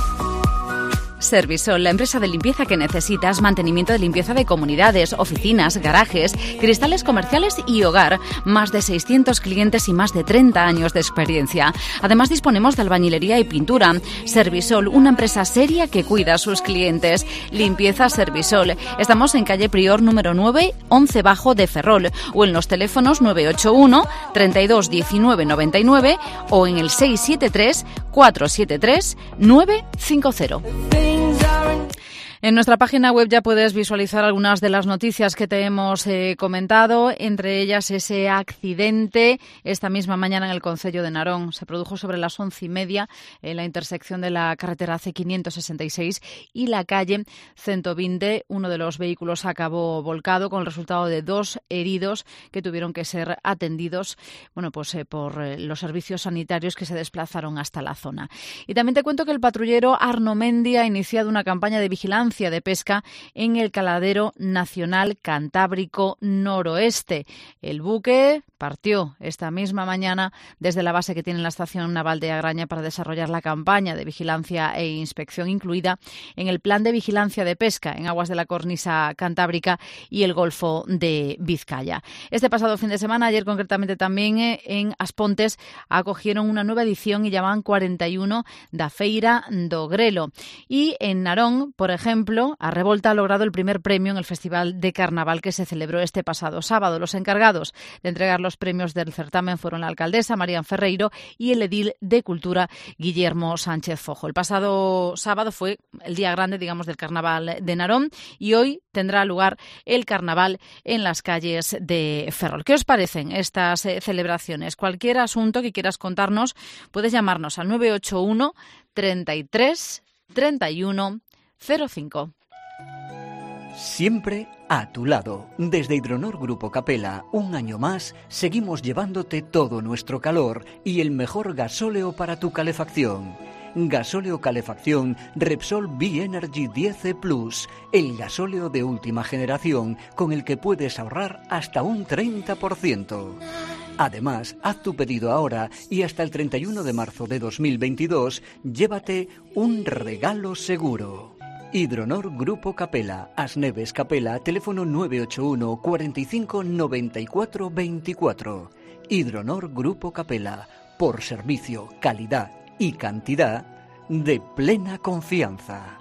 Servisol, la empresa de limpieza que necesitas, mantenimiento de limpieza de comunidades, oficinas, garajes, cristales comerciales y hogar. Más de seiscientos clientes y más de treinta años de experiencia. Además disponemos de albañilería y pintura. Servisol, una empresa seria que cuida a sus clientes. Limpieza Servisol. Estamos en calle Prior número nueve, once bajo de Ferrol, o en los teléfonos nueve ocho uno, treinta y dos, diecinueve, noventa y nueve o en el seis siete tres, cuatro siete tres, nueve cinco cero. En nuestra página web ya puedes visualizar algunas de las noticias que te hemos eh, comentado, entre ellas ese accidente esta misma mañana en el concello de Narón. Se produjo sobre las once y media en la intersección de la carretera C quinientos sesenta y seis y la calle ciento veinte. Uno de los vehículos acabó volcado con el resultado de dos heridos que tuvieron que ser atendidos bueno, pues, eh, por eh, los servicios sanitarios que se desplazaron hasta la zona. Y también te cuento que el patrullero Arno Mendi ha iniciado una campaña de vigilancia de pesca en el Caladero Nacional Cantábrico Noroeste. El buque partió esta misma mañana desde la base que tiene la Estación Naval de Agraña para desarrollar la campaña de vigilancia e inspección incluida en el Plan de Vigilancia de Pesca en aguas de la cornisa cantábrica y el Golfo de Vizcaya. Este pasado fin de semana, ayer concretamente también en Aspontes, acogieron una nueva edición y llamaban cuarenta y uno da Feira do Grelo. Y en Narón, por ejemplo, a Revolta ha logrado el primer premio en el Festival de Carnaval que se celebró este pasado sábado. Los encargados de entregar los premios del certamen fueron la alcaldesa María Ferreiro y el edil de Cultura Guillermo Sánchez Fojo. El pasado sábado fue el día grande, digamos, del Carnaval de Narón y hoy tendrá lugar el Carnaval en las calles de Ferrol. ¿Qué os parecen estas eh, celebraciones? Cualquier asunto que quieras contarnos, puedes llamarnos al nueve ocho uno, treinta y tres, treinta y uno cero cinco. Siempre a tu lado. Desde Hidronor Grupo Capella, un año más, seguimos llevándote todo nuestro calor y el mejor gasóleo para tu calefacción. Gasóleo calefacción Repsol B-Energy diez E Plus, el gasóleo de última generación con el que puedes ahorrar hasta un treinta por ciento. Además, haz tu pedido ahora y hasta el treinta y uno de marzo de dos mil veintidós llévate un regalo seguro. Hidronor Grupo Capella, Asneves Capella, teléfono nueve ocho uno, cuarenta y cinco, noventa y cuatro veinticuatro. Hidronor Grupo Capella, por servicio, calidad y cantidad de plena confianza.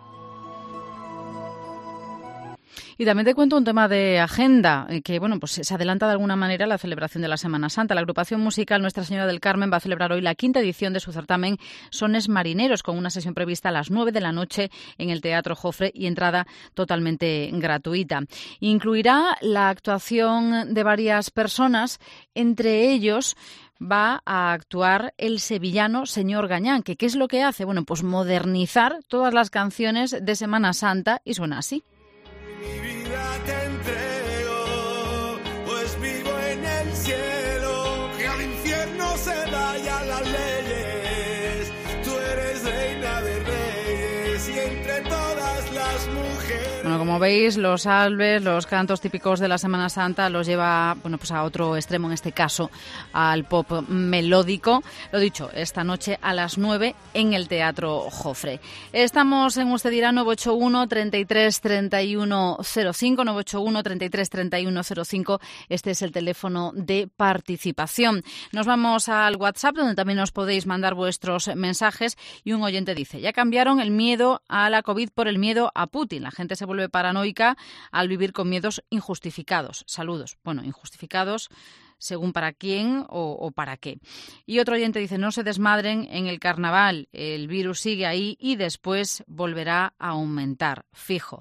Y también te cuento un tema de agenda, que bueno, pues se adelanta de alguna manera la celebración de la Semana Santa. La agrupación musical Nuestra Señora del Carmen va a celebrar hoy la quinta edición de su certamen Sones Marineros, con una sesión prevista a las nueve de la noche en el Teatro Jofre y entrada totalmente gratuita. Incluirá la actuación de varias personas, entre ellos va a actuar el sevillano Señor Gañán, que ¿qué es lo que hace? Bueno, pues modernizar todas las canciones de Semana Santa y suena así. Mi vida te entrego, pues vivo en el cielo, que al infierno se vayan las leyes, tú eres reina de reyes y entre todas las mujeres. Bueno, como veis, los salves, los cantos típicos de la Semana Santa los lleva, bueno, pues a otro extremo, en este caso al pop melódico. Lo dicho, esta noche a las nueve en el Teatro Jofre. Estamos en Usted dirá nueve ocho uno, treinta y tres, treinta y uno cero cinco, nueve ocho uno, treinta y tres, treinta y uno cero cinco. Este es el teléfono de participación. Nos vamos al WhatsApp, donde también nos podéis mandar vuestros mensajes. Y un oyente dice, ya cambiaron el miedo a la COVID por el miedo a Putin. La gente se vuelve paranoica al vivir con miedos injustificados. Saludos. Bueno, injustificados según para quién o, o para qué. Y otro oyente dice, no se desmadren en el carnaval, el virus sigue ahí y después volverá a aumentar, fijo.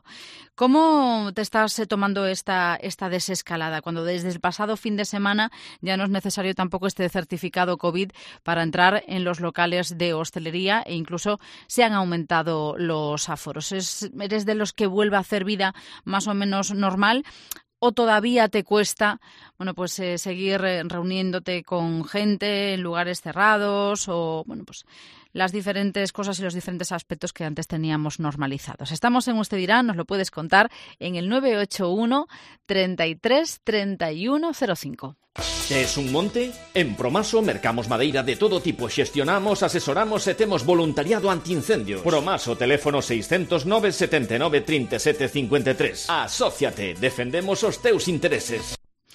¿Cómo te estás tomando esta, esta desescalada, cuando desde el pasado fin de semana ya no es necesario tampoco este certificado COVID para entrar en los locales de hostelería e incluso se han aumentado los aforos? ¿Es, ¿Eres de los que vuelve a hacer vida más o menos normal? ¿O todavía te cuesta, bueno, pues eh, seguir reuniéndote con gente en lugares cerrados o, bueno, pues las diferentes cosas y los diferentes aspectos que antes teníamos normalizados? Estamos en Usted Dirá, nos lo puedes contar en el nueve ocho uno, treinta y tres, treinta y uno cero cinco. Es un monte? En Promaso mercamos madeira de todo tipo, xestionamos, asesoramos e temos voluntariado antiincendios. Promaso, teléfono seiscentos nove, setenta e nove, trinta e sete, cincuenta e tres. Asóciate, defendemos os teus intereses.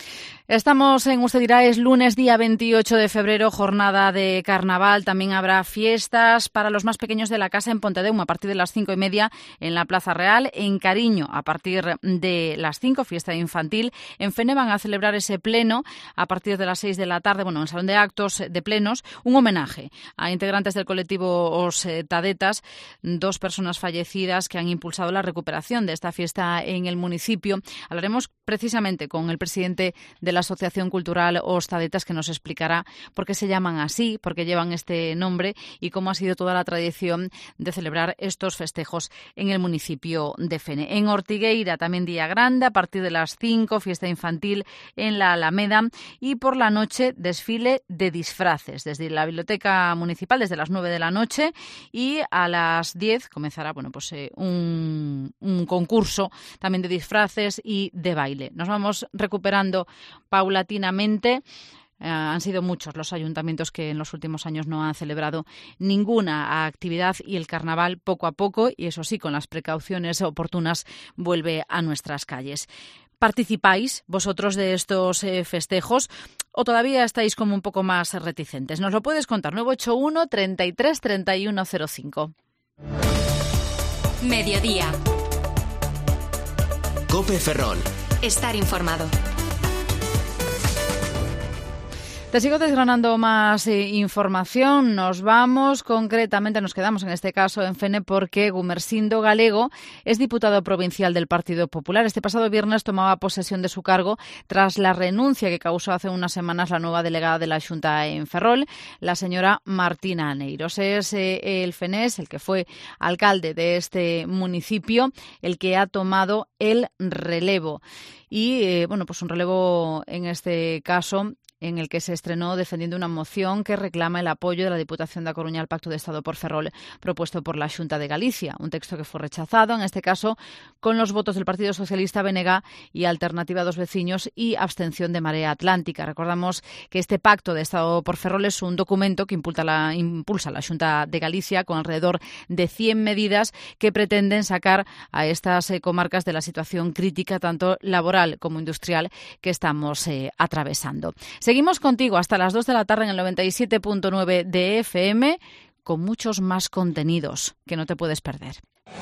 Estamos en Usted Dirá, es lunes día veintiocho de febrero, jornada de carnaval. También habrá fiestas para los más pequeños de la casa en Pontedeume a partir de las cinco y media en la Plaza Real. En Cariño a partir de las cinco, fiesta infantil. En Fene van a celebrar ese pleno a partir de las seis de la tarde, bueno, en el Salón de Actos de Plenos, un homenaje a integrantes del colectivo Os Tadetas, dos personas fallecidas que han impulsado la recuperación de esta fiesta en el municipio. Hablaremos precisamente con el presidente de la Asociación Cultural Os Tadetas, que nos explicará por qué se llaman así, por qué llevan este nombre y cómo ha sido toda la tradición de celebrar estos festejos en el municipio de Fene. En Ortigueira también día grande, a partir de las cinco, fiesta infantil en la Alameda y por la noche desfile de disfraces desde la Biblioteca Municipal desde las nueve de la noche y a las diez comenzará bueno, pues, eh, un, un concurso también de disfraces y de baile. Nos vamos recuperando paulatinamente. Eh, han sido muchos los ayuntamientos que en los últimos años no han celebrado ninguna actividad y el carnaval poco a poco, y eso sí, con las precauciones oportunas, vuelve a nuestras calles. ¿Participáis vosotros de estos eh, festejos o todavía estáis como un poco más reticentes? Nos lo puedes contar, nueve ocho uno, treinta y tres, treinta y uno cero cinco. Mediodía. COPE Ferrol. Estar informado. Te sigo desgranando más eh, información. Nos vamos, concretamente, nos quedamos en este caso en Fene porque Gumersindo Galego es diputado provincial del Partido Popular. Este pasado viernes tomaba posesión de su cargo tras la renuncia que causó hace unas semanas la nueva delegada de la Xunta en Ferrol, la señora Martina Aneiros. Es eh, el fenés, el que fue alcalde de este municipio, el que ha tomado el relevo. Y, eh, bueno, pues un relevo en este caso en el que se estrenó defendiendo una moción que reclama el apoyo de la Diputación da Coruña al Pacto de Estado por Ferrol propuesto por la Xunta de Galicia, un texto que fue rechazado, en este caso con los votos del Partido Socialista, B N G y Alternativa dos Veciños y abstención de Marea Atlántica. Recordamos que este Pacto de Estado por Ferrol es un documento que impulsa la, impulsa la Xunta de Galicia con alrededor de cien medidas que pretenden sacar a estas eh, comarcas de la situación crítica tanto laboral como industrial que estamos eh, atravesando. Seguimos contigo hasta las dos de la tarde en el noventa y siete punto nueve de F M con muchos más contenidos que no te puedes perder.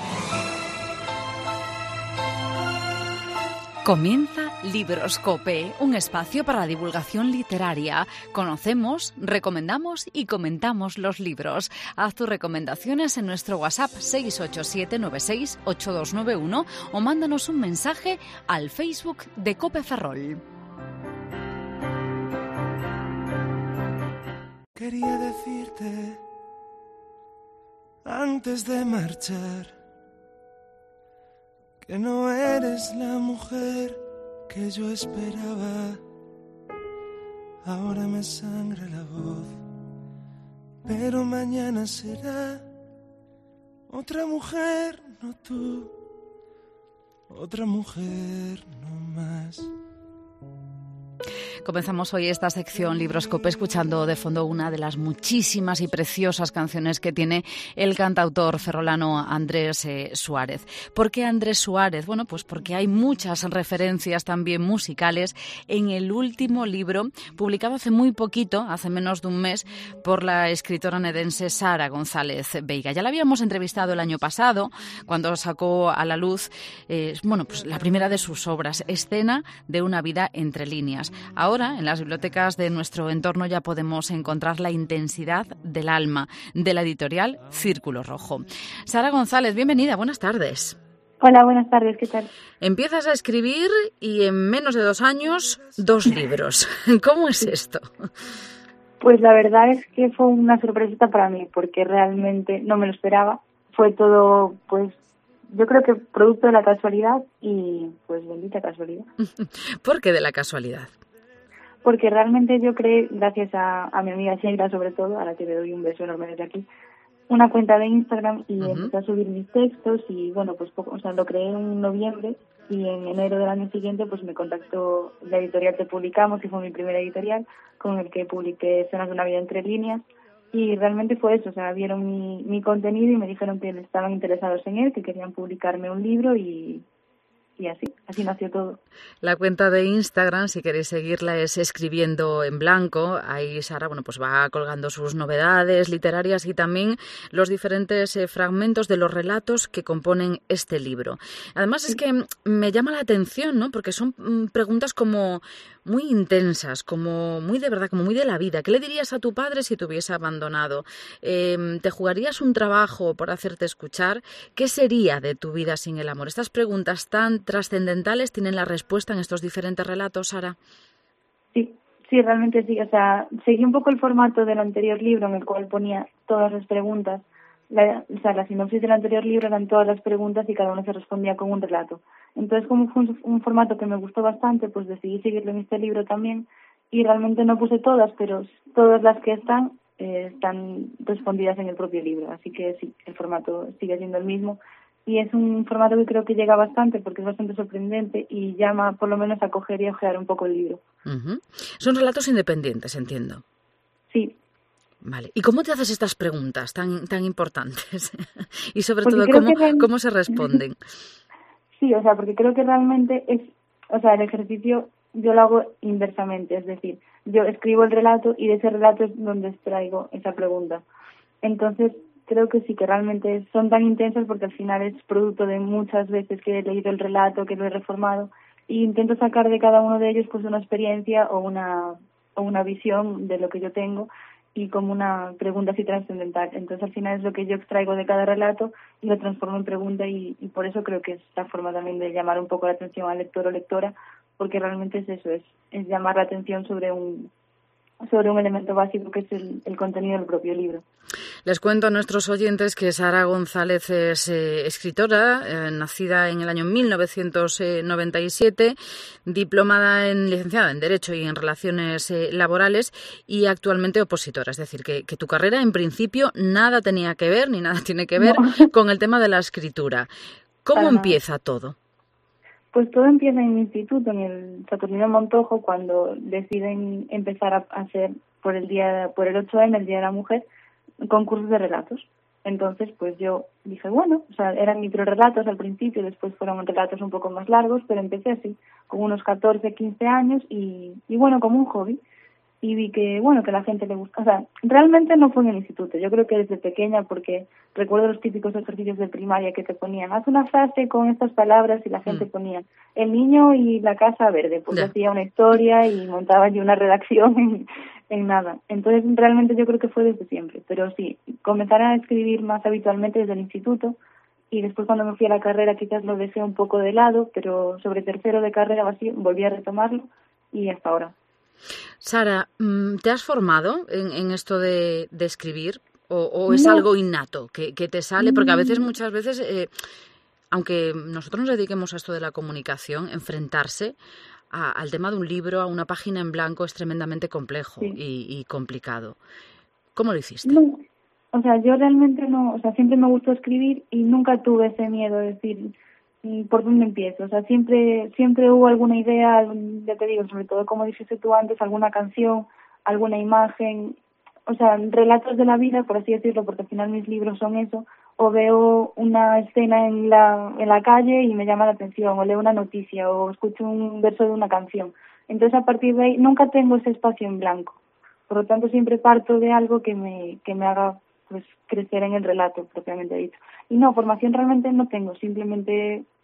Comienza Libroscope, un espacio para la divulgación literaria. Conocemos, recomendamos y comentamos los libros. Haz tus recomendaciones en nuestro WhatsApp seis ocho siete nueve seis ocho dos nueve uno o mándanos un mensaje al Facebook de Cope Ferrol. Quería decirte antes de marchar que no eres la mujer que yo esperaba. Ahora me sangra la voz, pero mañana será otra mujer, no tú, otra mujer, no más. Comenzamos hoy esta sección Libroscope escuchando de fondo una de las muchísimas y preciosas canciones que tiene el cantautor ferrolano Andrés eh, Suárez. ¿Por qué Andrés Suárez? Bueno, pues porque hay muchas referencias también musicales en el último libro publicado hace muy poquito, hace menos de un mes, por la escritora nedense Sara González Veiga. Ya la habíamos entrevistado el año pasado cuando sacó a la luz eh, bueno, pues la primera de sus obras, Escena de una vida entre líneas. Ahora ahora en las bibliotecas de nuestro entorno ya podemos encontrar La intensidad del alma, de la editorial Círculo Rojo. Sara González, bienvenida, buenas tardes. Hola, buenas tardes, ¿qué tal? Empiezas a escribir y en menos de dos años, dos libros. ¿Cómo es esto? Pues la verdad es que fue una sorpresita para mí, porque realmente no me lo esperaba. Fue todo, pues, yo creo que producto de la casualidad y, pues, bendita casualidad. ¿Por qué de la casualidad? Porque realmente yo creé, gracias a, a mi amiga Sheila sobre todo, a la que le doy un beso enorme desde aquí, una cuenta de Instagram y uh-huh. empecé a subir mis textos y bueno, pues poco, o sea, lo creé en noviembre y en enero del año siguiente pues me contactó la editorial que publicamos, que fue mi primera editorial, con el que publiqué Escenas de una vida entre líneas y realmente fue eso, o sea, vieron mi, mi contenido y me dijeron que estaban interesados en él, que querían publicarme un libro y... Y así, así nació todo. La cuenta de Instagram, si queréis seguirla, es Escribiendo en Blanco. Ahí Sara, bueno, pues va colgando sus novedades literarias y también los diferentes eh, fragmentos de los relatos que componen este libro. Además es que me llama la atención, ¿no? Porque son mm, preguntas como muy intensas, como muy de verdad, como muy de la vida. ¿Qué le dirías a tu padre si te hubiese abandonado? Eh, ¿Te jugarías un trabajo por hacerte escuchar? ¿Qué sería de tu vida sin el amor? Estas preguntas tan trascendentales tienen la respuesta en estos diferentes relatos, Sara. Sí, sí, realmente sí. O sea, seguí un poco el formato del anterior libro en el cual ponía todas las preguntas. La, o sea, la sinopsis del anterior libro eran todas las preguntas y cada uno se respondía con un relato. Entonces, como fue un, un formato que me gustó bastante, pues decidí seguirlo en este libro también y realmente no puse todas, pero todas las que están eh, están respondidas en el propio libro. Así que sí, el formato sigue siendo el mismo. Y es un formato que creo que llega bastante porque es bastante sorprendente y llama por lo menos a coger y a ojear un poco el libro. Uh-huh. Son relatos independientes, entiendo. Sí. Vale. ¿Y cómo te haces estas preguntas tan tan importantes? Y sobre porque todo, ¿cómo, real... ¿cómo se responden? Sí, o sea, porque creo que realmente es... O sea, el ejercicio yo lo hago inversamente, es decir, yo escribo el relato y de ese relato es donde extraigo esa pregunta. Entonces... creo que sí, que realmente son tan intensas porque al final es producto de muchas veces que he leído el relato, que lo he reformado y intento sacar de cada uno de ellos pues una experiencia o una o una visión de lo que yo tengo y como una pregunta así trascendental. Entonces al final es lo que yo extraigo de cada relato y lo transformo en pregunta y, y por eso creo que es la forma también de llamar un poco la atención al lector o lectora, porque realmente es eso, es, es llamar la atención sobre un sobre un elemento básico que es el, el contenido del propio libro. Les cuento a nuestros oyentes que Sara González es eh, escritora, eh, nacida en el año mil novecientos noventa y siete, diplomada en licenciada en Derecho y en Relaciones eh, Laborales y actualmente opositora. Es decir, que, que tu carrera en principio nada tenía que ver, ni nada tiene que ver no. con el tema de la escritura. ¿Cómo Para empieza nada. todo? Pues todo empieza en mi instituto, en el Saturnino Montojo, cuando deciden empezar a hacer por el día, por el ocho eme, el Día de la Mujer, concursos de relatos. Entonces, pues yo dije, bueno, o sea, eran microrelatos al principio, después fueron relatos un poco más largos, pero empecé así, con unos catorce, quince años y, y bueno, como un hobby. Y vi que, bueno, que a la gente le gusta. O sea, realmente no fue en el instituto, yo creo que desde pequeña, porque recuerdo los típicos ejercicios de primaria que te ponían, haz una frase con estas palabras y la gente mm. ponía el niño y la casa verde, pues yeah. hacía una historia y montaba yo una redacción en, en nada. Entonces, realmente yo creo que fue desde siempre. Pero sí, comenzar a escribir más habitualmente desde el instituto y después cuando me fui a la carrera quizás lo dejé un poco de lado, pero sobre tercero de carrera así volví a retomarlo y hasta ahora. Sara, ¿te has formado en, en esto de, de escribir o, o es no. algo innato que, que te sale? Porque a veces, muchas veces, eh, aunque nosotros nos dediquemos a esto de la comunicación, enfrentarse a, al tema de un libro, a una página en blanco es tremendamente complejo sí. y, y complicado. ¿Cómo lo hiciste? No. O sea, yo realmente no, o sea, siempre me gustó escribir y nunca tuve ese miedo de decir por dónde empiezo. O sea, siempre siempre hubo alguna idea, ya te digo, sobre todo como dijiste tú antes, alguna canción, alguna imagen, o sea, relatos de la vida, por así decirlo, porque al final mis libros son eso, o veo una escena en la en la calle y me llama la atención, o leo una noticia, o escucho un verso de una canción. Entonces, a partir de ahí, nunca tengo ese espacio en blanco. Por lo tanto, siempre parto de algo que me que me haga pues crecer en el relato, propiamente dicho. Y no, formación realmente no tengo, simplemente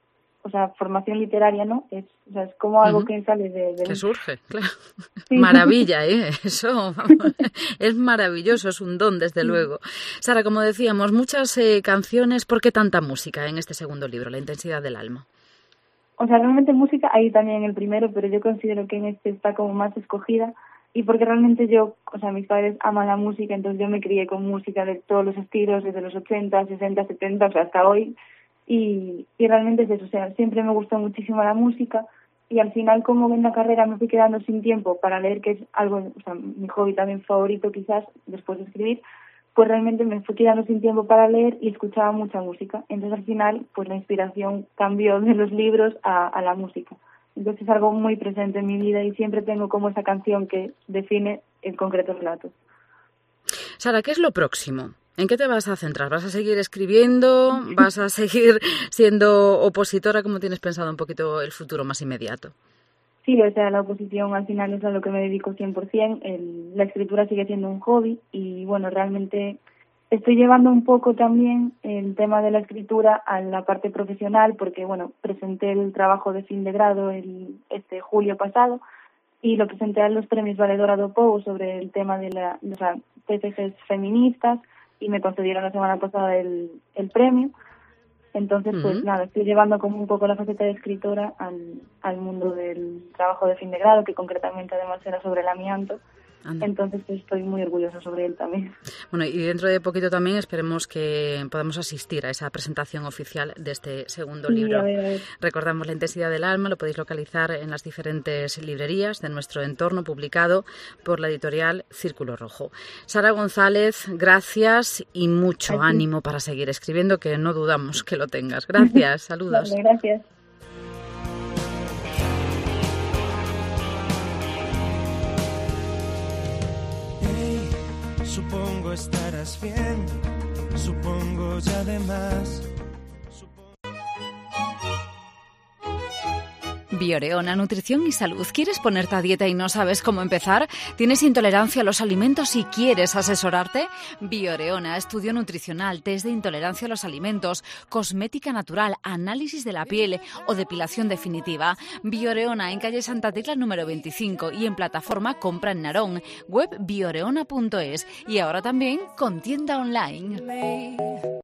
o sea, formación literaria, ¿no? Es, o sea, es como algo Uh-huh. que sale de... de que un... surge, claro. Sí. Maravilla, ¿eh? Eso es maravilloso, es un don, desde luego. Sara, como decíamos, muchas eh, canciones. ¿Por qué tanta música en este segundo libro, La intensidad del alma? O sea, realmente música hay también en el primero, pero yo considero que en este está como más escogida, y porque realmente yo, o sea, mis padres aman la música, entonces yo me crié con música de todos los estilos, desde los ochenta, sesenta, setenta, o sea, hasta hoy, y, y realmente es eso, o sea, siempre me gustó muchísimo la música, y al final, como en la carrera me fui quedando sin tiempo para leer, que es algo, o sea, mi hobby también favorito quizás, después de escribir, pues realmente me fui quedando sin tiempo para leer y escuchaba mucha música. Entonces al final, pues la inspiración cambió de los libros a, a la música. Entonces es algo muy presente en mi vida y siempre tengo como esa canción que define el concreto relato. Sara, ¿qué es lo próximo? ¿En qué te vas a centrar? ¿Vas a seguir escribiendo? ¿Vas a seguir siendo opositora? ¿Cómo tienes pensado un poquito el futuro más inmediato? Sí, o sea, la oposición al final es a lo que me dedico cien por ciento. El, la escritura sigue siendo un hobby y, bueno, realmente estoy llevando un poco también el tema de la escritura a la parte profesional porque, bueno, presenté el trabajo de fin de grado el este julio pasado y lo presenté a los premios Valedora do Povo sobre el tema de la, o sea, T F Gs feministas y me concedieron la semana pasada el, el premio. Entonces, pues uh-huh. nada, estoy llevando como un poco la faceta de escritora al, al mundo del trabajo de fin de grado, que concretamente además era sobre el amianto. Anda. Entonces, pues estoy muy orgullosa sobre él también. Bueno, y dentro de poquito también esperemos que podamos asistir a esa presentación oficial de este segundo sí, libro. A ver, a ver. Recordamos La intensidad del alma, lo podéis localizar en las diferentes librerías de nuestro entorno, publicado por la editorial Círculo Rojo. Sara González, gracias y mucho Aquí. ánimo para seguir escribiendo, que no dudamos que lo tengas. Gracias, saludos. Vale, gracias. Supongo estarás bien, supongo ya de más. Bioreona, nutrición y salud. ¿Quieres ponerte a dieta y no sabes cómo empezar? ¿Tienes intolerancia a los alimentos y quieres asesorarte? Bioreona, estudio nutricional, test de intolerancia a los alimentos, cosmética natural, análisis de la piel o depilación definitiva. Bioreona en calle Santa Tecla número veinticinco y en plataforma compra en Narón, web bioreona punto es y ahora también con tienda online.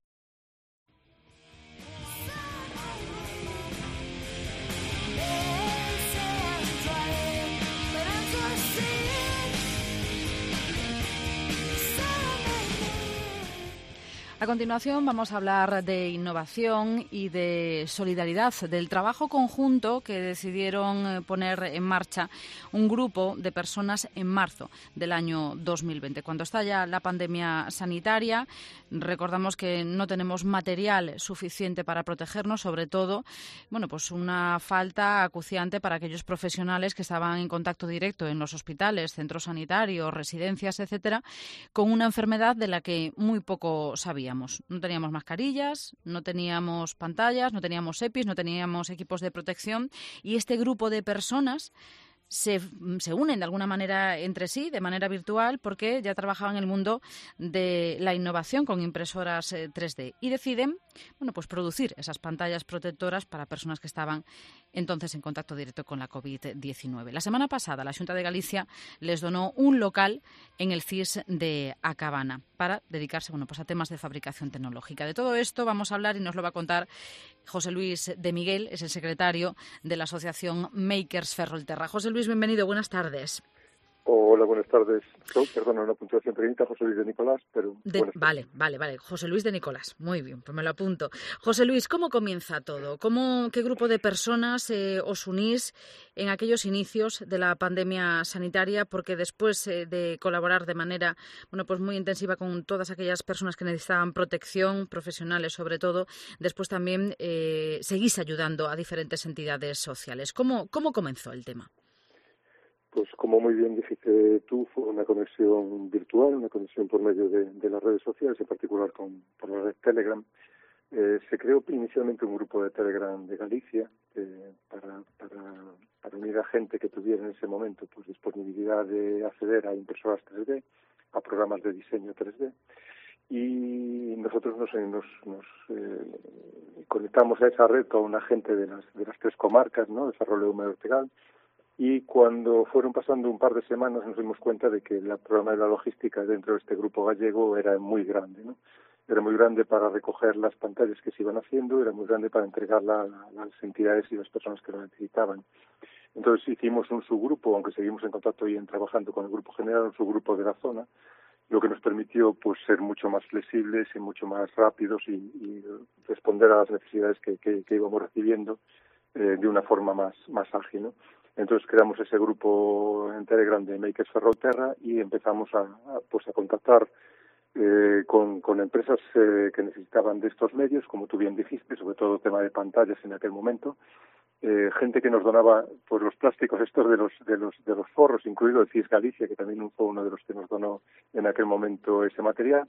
A continuación vamos a hablar de innovación y de solidaridad, del trabajo conjunto que decidieron poner en marcha un grupo de personas en marzo del año dos mil veinte. Cuando estalla la pandemia sanitaria, recordamos que no tenemos material suficiente para protegernos, sobre todo, bueno, pues una falta acuciante para aquellos profesionales que estaban en contacto directo en los hospitales, centros sanitarios, residencias, etcétera, con una enfermedad de la que muy poco sabíamos. No teníamos mascarillas, no teníamos pantallas, no teníamos EPIs, no teníamos equipos de protección y este grupo de personas se, se unen de alguna manera entre sí, de manera virtual, porque ya trabajaban en el mundo de la innovación con impresoras eh, tres D y deciden, bueno, pues producir esas pantallas protectoras para personas que estaban entonces en contacto directo con la covid diecinueve. La semana pasada la Xunta de Galicia les donó un local en el C I S de A Cabana para dedicarse, bueno, pues a temas de fabricación tecnológica. De todo esto vamos a hablar y nos lo va a contar José Luis de Miguel, es el secretario de la asociación Makers Ferrolterra. José Luis, bienvenido, buenas tardes. Hola, buenas tardes. Oh, perdona, una puntuación pequeñita, José Luis de Nicolás, pero... De, vale, vale, vale. José Luis de Nicolás. Muy bien, pues me lo apunto. José Luis, ¿cómo comienza todo? ¿Cómo, qué grupo de personas eh, os unís en aquellos inicios de la pandemia sanitaria? Porque después eh, de colaborar de manera, bueno, pues muy intensiva con todas aquellas personas que necesitaban protección, profesionales sobre todo, después también eh, seguís ayudando a diferentes entidades sociales. ¿Cómo, cómo comenzó el tema? Pues como muy bien dijiste tú, fue una conexión virtual, una conexión por medio de, de las redes sociales, en particular con por la red Telegram. Eh, se creó inicialmente un grupo de Telegram de Galicia eh, para, para, para unir a gente que tuviera en ese momento pues disponibilidad de acceder a impresoras tres D, a programas de diseño tres D. y nosotros nos, nos, nos eh, conectamos a esa red con una gente de las, de las tres comarcas, ¿no?, de Ferrol, Eume y Ortegal, y cuando fueron pasando un par de semanas nos dimos cuenta de que el problema de la logística dentro de este grupo gallego era muy grande, ¿no? Era muy grande para recoger las pantallas que se iban haciendo, era muy grande para entregarla a las entidades y las personas que lo necesitaban. Entonces hicimos un subgrupo, aunque seguimos en contacto y en trabajando con el grupo general, un subgrupo de la zona, lo que nos permitió pues ser mucho más flexibles y mucho más rápidos y, y responder a las necesidades que, que, que íbamos recibiendo eh, de una forma más, más ágil, ¿no? Entonces creamos ese grupo en Telegram de Makers Ferrolterra y empezamos a, a, pues a contactar eh, con, con empresas eh, que necesitaban de estos medios, como tú bien dijiste, sobre todo tema de pantallas en aquel momento. Eh, gente que nos donaba pues los plásticos estos de los de los de los forros, incluido el C I S Galicia, que también fue uno de los que nos donó en aquel momento ese material,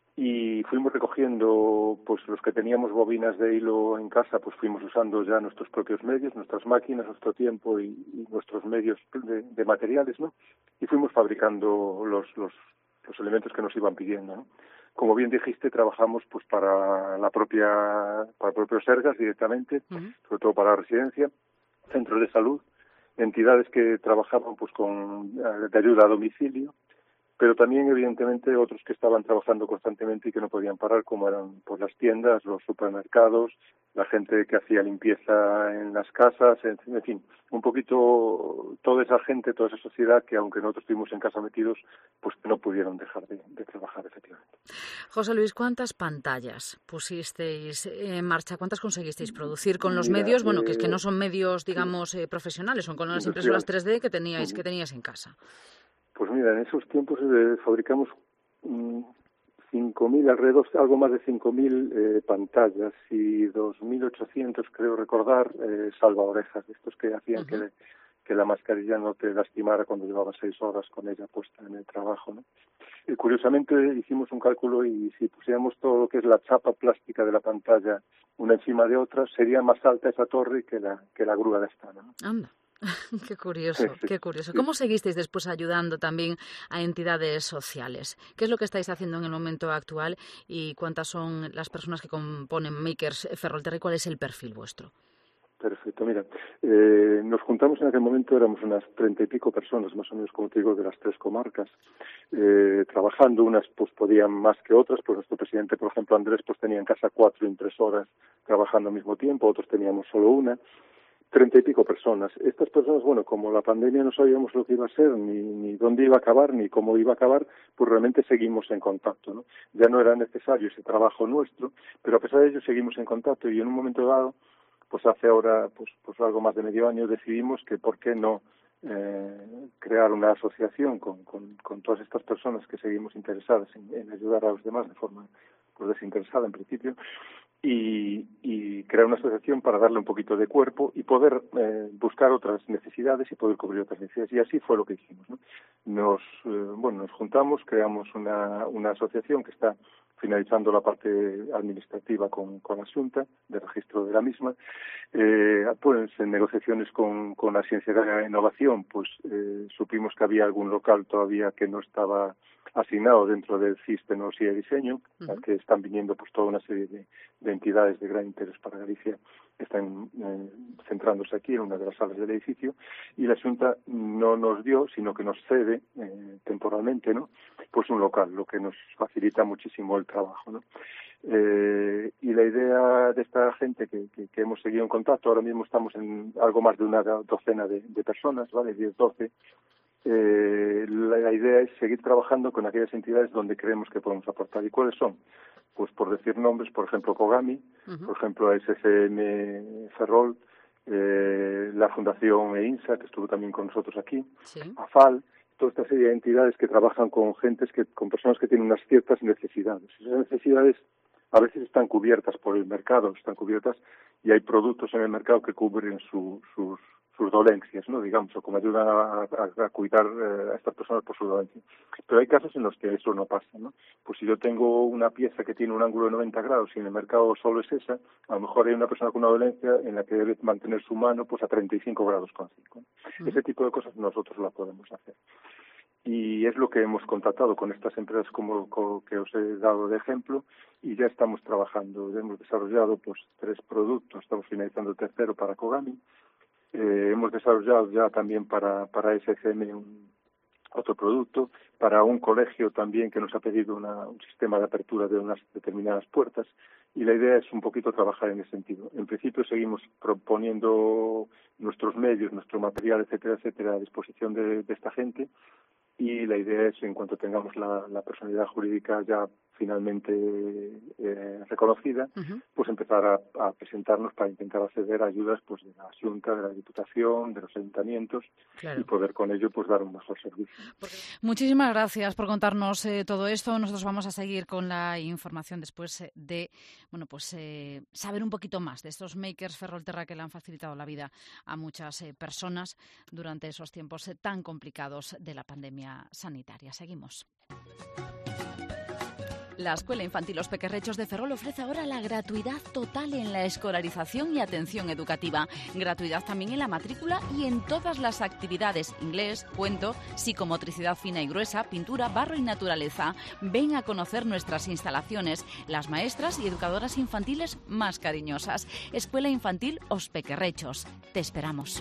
y fuimos recogiendo pues los que teníamos bobinas de hilo en casa, pues fuimos usando ya nuestros propios medios, nuestras máquinas, nuestro tiempo y, y nuestros medios de, de materiales, ¿no? Y fuimos fabricando los los los elementos que nos iban pidiendo, ¿no? Como bien dijiste, trabajamos pues para la propia, para el propio Sergas directamente, uh-huh. sobre todo para la residencia, centros de salud, entidades que trabajaban pues con de ayuda a domicilio, pero también evidentemente otros que estaban trabajando constantemente y que no podían parar, como eran pues las tiendas, los supermercados, la gente que hacía limpieza en las casas, en, en fin, un poquito toda esa gente, toda esa sociedad que aunque nosotros estuvimos en casa metidos, pues no pudieron dejar de, de trabajar efectivamente. José Luis, ¿cuántas pantallas pusisteis en marcha? ¿Cuántas conseguisteis producir con los Mira, medios? Bueno, eh, que es que no son medios, digamos, eh, profesionales, son con las impresoras tres D que teníais, que teníais en casa. Pues mira, en esos tiempos eh, fabricamos mm, cinco mil, alrededor, algo más de cinco mil eh, pantallas y dos mil ochocientos, creo recordar, eh, salvaorejas, estos que hacían uh-huh. que, que la mascarilla no te lastimara cuando llevabas seis horas con ella puesta en el trabajo, ¿no? Y curiosamente hicimos un cálculo y si pusiéramos todo lo que es la chapa plástica de la pantalla una encima de otra, sería más alta esa torre que la, que la grúa de esta, ¿no? Anda. Qué curioso, qué curioso. ¿Cómo seguisteis después ayudando también a entidades sociales? ¿Qué es lo que estáis haciendo en el momento actual y cuántas son las personas que componen Makers Ferrolterra y cuál es el perfil vuestro? Perfecto, mira, eh, nos juntamos en aquel momento, éramos unas treinta y pico personas, más o menos, como te digo, de las tres comarcas, eh, trabajando, unas pues podían más que otras, pues nuestro presidente, por ejemplo, Andrés, pues tenía en casa cuatro impresoras trabajando al mismo tiempo, otros teníamos solo una. Treinta y pico personas. Estas personas, bueno, como la pandemia no sabíamos lo que iba a ser, ni, ni dónde iba a acabar, ni cómo iba a acabar, pues realmente seguimos en contacto, ¿no? Ya no era necesario ese trabajo nuestro, pero a pesar de ello seguimos en contacto y en un momento dado, pues hace ahora, pues, pues algo más de medio año, decidimos que por qué no eh, crear una asociación con, con, con todas estas personas que seguimos interesadas en, en ayudar a los demás de forma pues desinteresada en principio, y, y crear una asociación para darle un poquito de cuerpo y poder eh, buscar otras necesidades y poder cubrir otras necesidades. Y así fue lo que hicimos, ¿no? Nos, eh, bueno, nos juntamos, creamos una, una asociación que está finalizando la parte administrativa con, con la Xunta, de registro de la misma. Eh, pues en negociaciones con, con la Ciencia de la Innovación, pues eh, supimos que había algún local todavía que no estaba asignado dentro del C I S Tecnología y Diseño, uh-huh. al que están viniendo pues toda una serie de, de entidades de gran interés para Galicia, que están eh, centrándose aquí en una de las salas del edificio, y la Xunta no nos dio, sino que nos cede eh, temporalmente, ¿no? Pues un local, lo que nos facilita muchísimo el trabajo, ¿no? Eh, y la idea de esta gente que, que, que hemos seguido en contacto, ahora mismo estamos en algo más de una docena de, de personas, ¿vale? diez, doce. Eh, la, la idea es seguir trabajando con aquellas entidades donde creemos que podemos aportar. ¿Y cuáles son? Pues por decir nombres, por ejemplo, Kogami, uh-huh. por ejemplo, S C M Ferrol, eh, la Fundación EINSA, que estuvo también con nosotros aquí, sí. AFAL, toda esta serie de entidades que trabajan con gentes, que, con personas que tienen unas ciertas necesidades. Esas necesidades a veces están cubiertas por el mercado, están cubiertas y hay productos en el mercado que cubren su, sus sus dolencias, ¿no? Digamos, o como ayudan a, a, a cuidar eh, a estas personas por su dolencia. Pero hay casos en los que eso no pasa, ¿no? Pues si yo tengo una pieza que tiene un ángulo de noventa grados y en el mercado solo es esa, a lo mejor hay una persona con una dolencia en la que debe mantener su mano pues a treinta y cinco grados con cinco. Uh-huh. Ese tipo de cosas nosotros la podemos hacer. y es lo que hemos contratado con estas empresas como, como que os he dado de ejemplo, y ya estamos trabajando. Hemos desarrollado pues tres productos, estamos finalizando el tercero para Kogami. Eh, hemos desarrollado ya también para, para S C M un, otro producto, para un colegio también que nos ha pedido una, un sistema de apertura de unas determinadas puertas, y la idea es un poquito trabajar en ese sentido. En principio seguimos proponiendo nuestros medios, nuestro material, etcétera, etcétera, a disposición de, de esta gente, y la idea es, en cuanto tengamos la, la personalidad jurídica ya finalmente eh, reconocida, uh-huh. pues empezar a, a presentarnos para intentar acceder a ayudas pues de la Xunta, de la Diputación, de los ayuntamientos, claro. y poder con ello pues dar un mejor servicio. Muchísimas gracias por contarnos eh, todo esto. Nosotros vamos a seguir con la información después eh, de bueno pues eh, saber un poquito más de estos makers Ferrolterra que le han facilitado la vida a muchas eh, personas durante esos tiempos eh, tan complicados de la pandemia sanitaria. Seguimos. La Escuela Infantil Los Pequerrechos de Ferrol ofrece ahora la gratuidad total en la escolarización y atención educativa. Gratuidad también en la matrícula y en todas las actividades: inglés, cuento, psicomotricidad fina y gruesa, pintura, barro y naturaleza. Ven a conocer nuestras instalaciones, las maestras y educadoras infantiles más cariñosas. Escuela Infantil Os Pequerrechos. Te esperamos.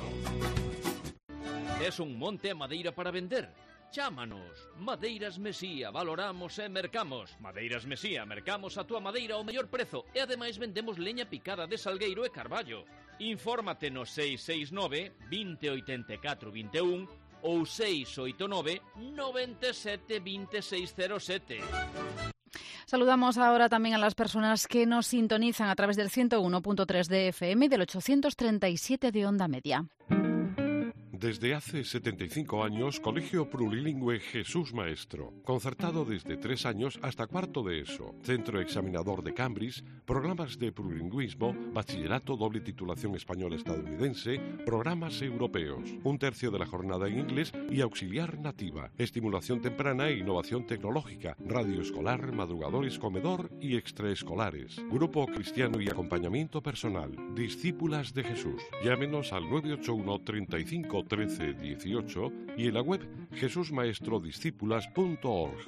Es un monte de madeira para vender? Chámanos. Madeiras Mesía, valoramos e mercamos. Madeiras Mesía, mercamos a túa madeira ao mellor prezo e ademais vendemos leña picada de salgueiro e carballo. Infórmate no seis seis nove, veinte, oitenta e catro, vinte e un ou seis oito nove, noventa e sete, vinte e seis cero sete. Saludamos ahora también a las personas que nos sintonizan a través del ciento uno punto tres de F M y del ochocientos treinta y siete de onda media. Desde hace setenta y cinco años, Colegio Plurilingüe Jesús Maestro, concertado desde tres años hasta cuarto de ESO, Centro Examinador de Cambridge, programas de plurilingüismo, bachillerato, doble titulación español-estadounidense, programas europeos, un tercio de la jornada en inglés y auxiliar nativa, estimulación temprana e innovación tecnológica, radio escolar, madrugadores, comedor y extraescolares, grupo cristiano y acompañamiento personal, discípulas de Jesús. Llámenos al nueve ocho uno, treinta y cinco, trece dieciocho y en la web jesús maestro discípulas punto org.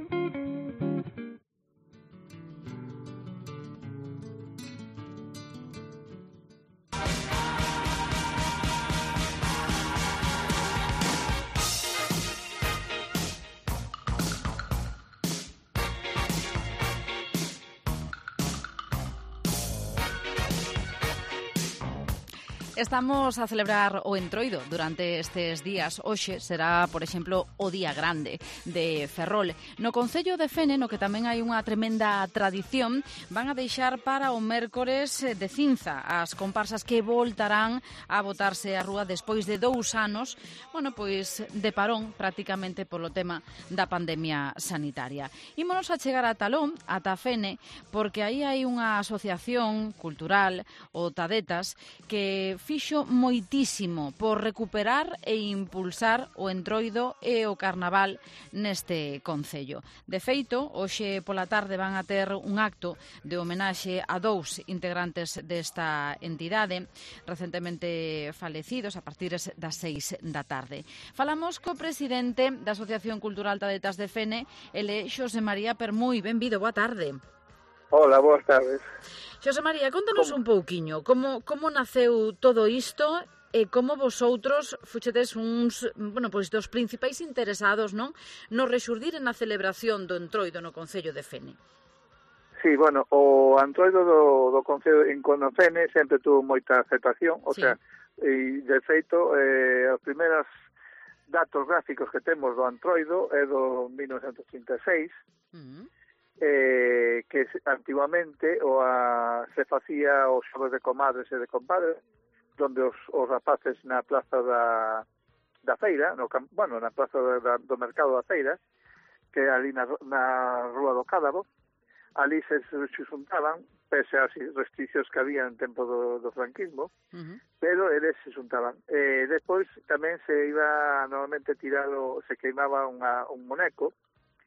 Estamos a celebrar o Entroido durante estes días. Hoxe será, por exemplo, o Día Grande de Ferrol. No Concello de Fene, no que tamén hai unha tremenda tradición, van a deixar para o mércores de cinza as comparsas que voltarán a botarse á rúa despois de dous anos, bueno, pois de parón prácticamente polo tema da pandemia sanitaria. Ímonos a chegar a Talón, ata Fene, porque aí hai unha asociación cultural, o Tadetas, que fixo moitísimo por recuperar e impulsar o Entroido e o Carnaval neste concello. De feito, hoxe pola tarde van a ter un acto de homenaxe a dous integrantes desta entidade recentemente falecidos a partir das seis da tarde. Falamos co presidente da Asociación Cultural Tadetas de Fene, ele Xosé María Permui. Benvido, boa tarde. Hola, boas tardes. Xosé María, contanos un pouquiño como, como naceu todo isto e como vosotros fuchedes uns, bueno, pois dos principais interesados, non, no rexurdir e na celebración do Entroido no Concello de Fene. Sí, bueno, o Entroido do, do Concello en Fene sempre tuvo moita aceptación, o sí. sea, e de feito, eh, os primeiros datos gráficos que temos do Entroido é do mil novecentos trinta e seis, uh-huh. Eh, que antiguamente o a, se facía os xogos de comadres e de compadres, donde os, os rapaces na plaza da, da feira, no, bueno, na plaza da, do mercado da feira, que ali na, na Rúa do Cádavo, ali se, se xuntaban, pese as restriccións que había en tempo do, do franquismo, uh-huh. pero eles se xuntaban. Eh, despois tamén se iba normalmente tirado, se queimaba unha, un moneco,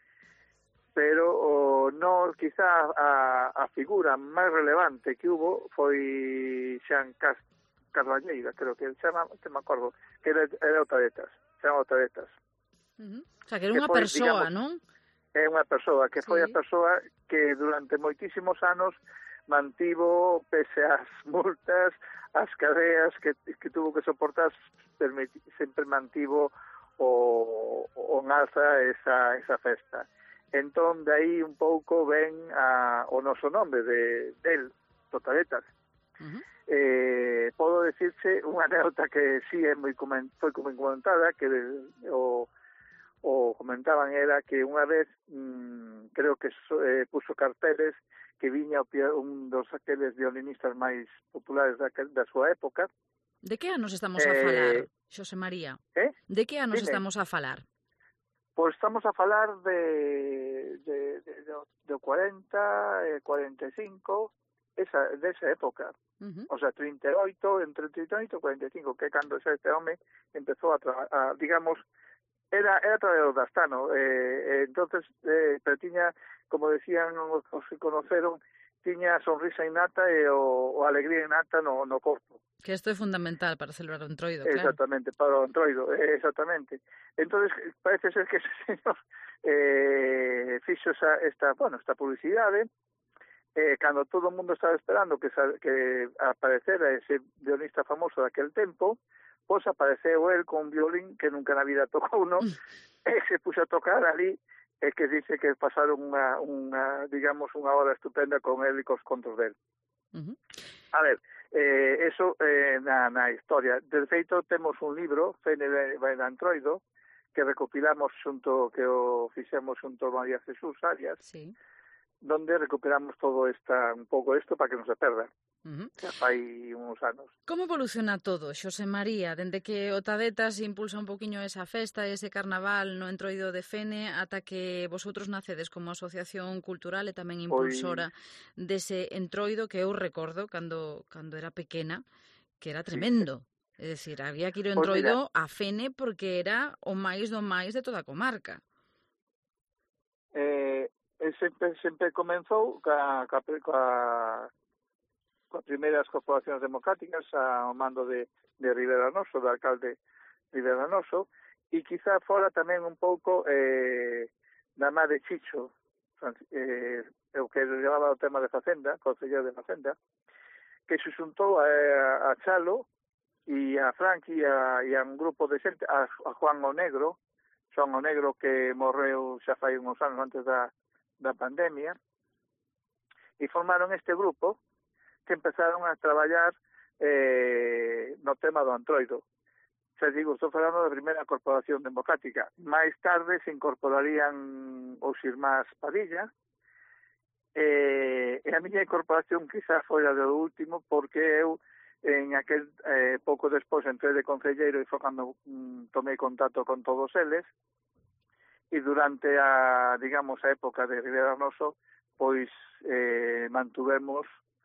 pero o, no, quizá a, a figura máis relevante que hubo foi Xan Cas, Carballeira, creo que chama, que me acordo, que era, era o Tadetas, chama o Tadetas. Uh -huh. O sea, que era unha persoa, non? É unha persoa, que foi sí. a persoa que durante moitísimos anos mantivo, pese ás multas, as cadeas que, que tuvo que soportar, sempre mantivo o, o en alza esa, esa festa. Entón, de aí un pouco ven a, o noso nome de, del, Totadetas. Uh -huh. eh, podo decirse unha anécdota que sí é moi coment, foi comentada, que o o comentaban era que unha vez mmm, creo que so, eh, puso carteles que viña un dos aqueles violinistas máis populares da, da súa época. De que anos estamos eh, a falar, Xosé María? Eh? De que anos Dime. estamos a falar? Pois estamos a falar de de, de, de, de cuarenta, cuarenta e cinco, esa, desa época. Uh -huh. O sea, trinta e oito, entre trinta e oito e cuarenta e cinco, que cando este home empezou a, a digamos, Era, era traballador da Astano, eh, eh, entonces, eh, pero tiña, como decían os que conoceron, tiña a sonrisa innata e o, o alegría innata no, no corpo. Que isto é fundamental para celebrar o entroido, claro. Exactamente, para o entroido, eh, exactamente. Entonces, parece ser que ese señor eh, fixo esa, esta, bueno, esta publicidade, eh, cando todo o mundo estaba esperando que, que aparecera ese violista famoso daquel tempo, pois apareceu el con un violín que nunca na vida tocou uno, e se puxo a tocar ali, e que dice que pasaron unha, unha digamos, unha hora estupenda con el e cos contos del. Uh -huh. A ver, eh, eso eh, na, na historia. De feito, temos un libro, Fene vai da Entroido, que recopilamos xunto, que o fixemos xunto a María Jesús Arias, sí. donde recuperamos todo esta, un pouco isto para que non se perda. Uh -huh. Xa fai uns anos. Como evoluciona todo, Xosé María, dende que o Tadetas impulsa un poquinho esa festa, ese carnaval no entroido de Fene, ata que vosotros nacedes como asociación cultural e tamén impulsora Hoy... dese entroido que eu recordo cando cando era pequena, que era tremendo. Sí. É dicir, había que ir ao entroido a Fene porque era o máis do máis de toda a comarca. Eh, sempre, sempre comenzou ca, ca, ca con primeiras corporacións democráticas ao mando de, de Rivera Noso, do alcalde Rivera Noso, e quizá fora tamén un pouco eh, na má de Chicho, eh, o que levaba o tema de Facenda, concelleiro de Facenda, que se xuntou a, a Chalo e a Franqui e a, e a un grupo de xente, a, a Juan o Negro, Juan o Negro que morreu xa fai uns anos antes da, da pandemia, e formaron este grupo que empezaron a traballar eh, no tema do Entroido. Xa digo, estou falando da primeira corporación democrática. Máis tarde se incorporarían os irmáns Padilla, eh, e a miña incorporación quizás foi a do último, porque eu en aquel eh, pouco despois entré de concelleiro e foi cando mm, tomei contacto con todos eles, e durante a, digamos, a época de Rivera Noso, pois eh, mantuvemos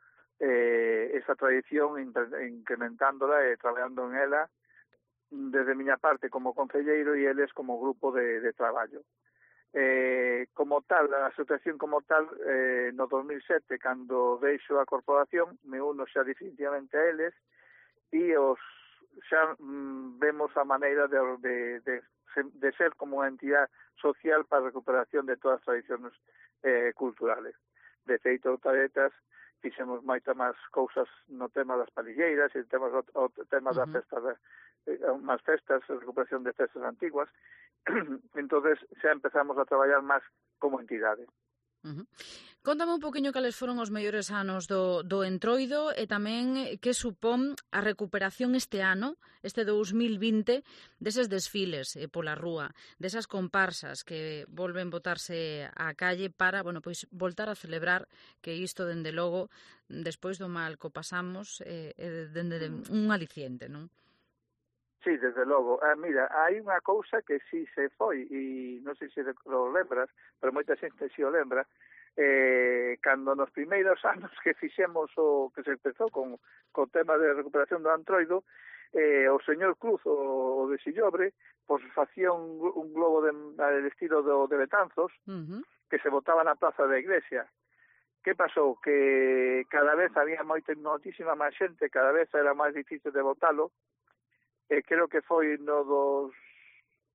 eh, esa tradición incrementándola e traballando en ela desde miña parte como concelleiro e eles como grupo de, de traballo. Eh, como tal, a asociación como tal, eh, no dos mil sete, cando deixo a corporación, me uno xa definitivamente a eles e os xa mm, vemos a maneira de, de, de, de ser como unha entidade social para a recuperación de todas as tradicións eh, culturales. De feito, Tadetas, fixemos moita máis cousas no tema das palilleiras e temos o, o tema uh -huh. da festa de, eh, máis festas, recuperación de festas antiguas. Entonces xa empezamos a traballar máis como entidade. Uh -huh. Contame un poquinho cales foron os mellores anos do, do entroido e tamén que supón a recuperación este ano, este dous mil vinte, deses desfiles eh, pola rúa, desas comparsas que volven botarse á calle para, bueno, pois voltar a celebrar que isto, dende logo, despois do mal que pasamos, eh, eh, dende un aliciente, non? Sí, desde logo. Ah, mira, hai unha cousa que sí se foi, e non sei se lo lembras, pero moita xente si o lembra, eh, cando nos primeiros anos que fixemos o que se empezou con, con o tema de recuperación do Entroido, eh, o señor Cruz, o, o de Sillobre, pois facía un, un globo de, de estilo do, de Betanzos, uh -huh. que se botaba na plaza da iglesia. Que pasou? Que cada vez había moita notísima máis xente, cada vez era máis difícil de botalo, e creo que foi no dos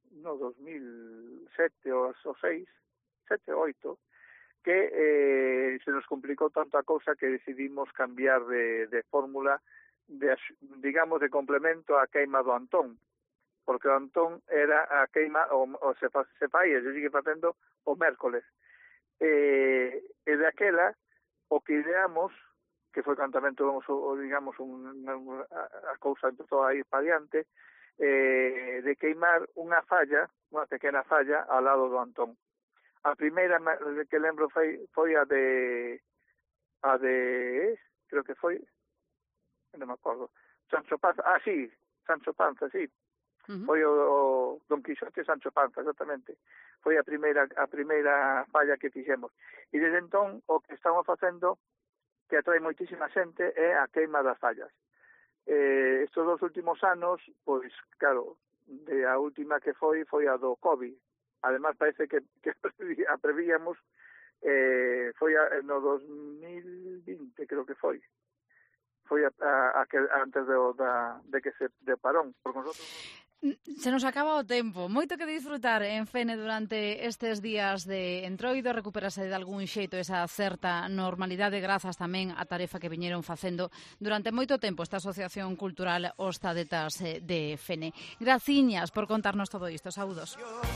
no dos mil sete ou seis, sete ou oito, que eh, se nos complicou tanto a cousa que decidimos cambiar de, de fórmula, de, digamos, de complemento á queima do Antón, porque o Antón era a queima, o, o se, fa, se fai, e se sigue facendo o mércoles. E, e de aquela, o que ideamos, que foi cando tamén tuvemos, o, digamos, un, a, a cousa empezou a ir para diante, eh, de queimar unha falla, unha pequena falla, ao lado do Antón. A primeira que lembro foi, foi a de a de creo que foi non me acordo Sancho Panza, ah sí, Sancho Panza, sí. Uh-huh. Foi o, o Don Quixote Sancho Panza, exactamente. Foi a primeira a primeira falla que fixemos. E desde entón o que estamos facendo, que atrae moitísima xente, é a queima das fallas. Eh, estes dos últimos anos, pois claro, de a última que foi foi a do COVID. Además parece que, que a prevíamos, eh, foi a, no dos mil vinte, creo que foi. Foi a, a, a que antes de, da, de que se de parón, porque nosotros... Se nos acaba o tempo. Moito que disfrutar en Fene durante estes días de entroido. Recupérase de algún xeito esa certa normalidade grazas tamén a tarefa que viñeron facendo durante moito tempo esta Asociación Cultural Os Tadetas de Fene. Graciñas por contarnos todo isto. Saúdos.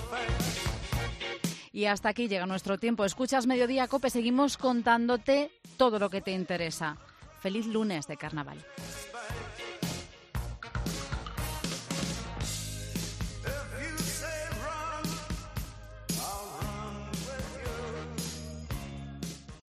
Y hasta aquí llega nuestro tiempo. Escuchas Mediodía Cope. Seguimos contándote todo lo que te interesa. Feliz lunes de carnaval.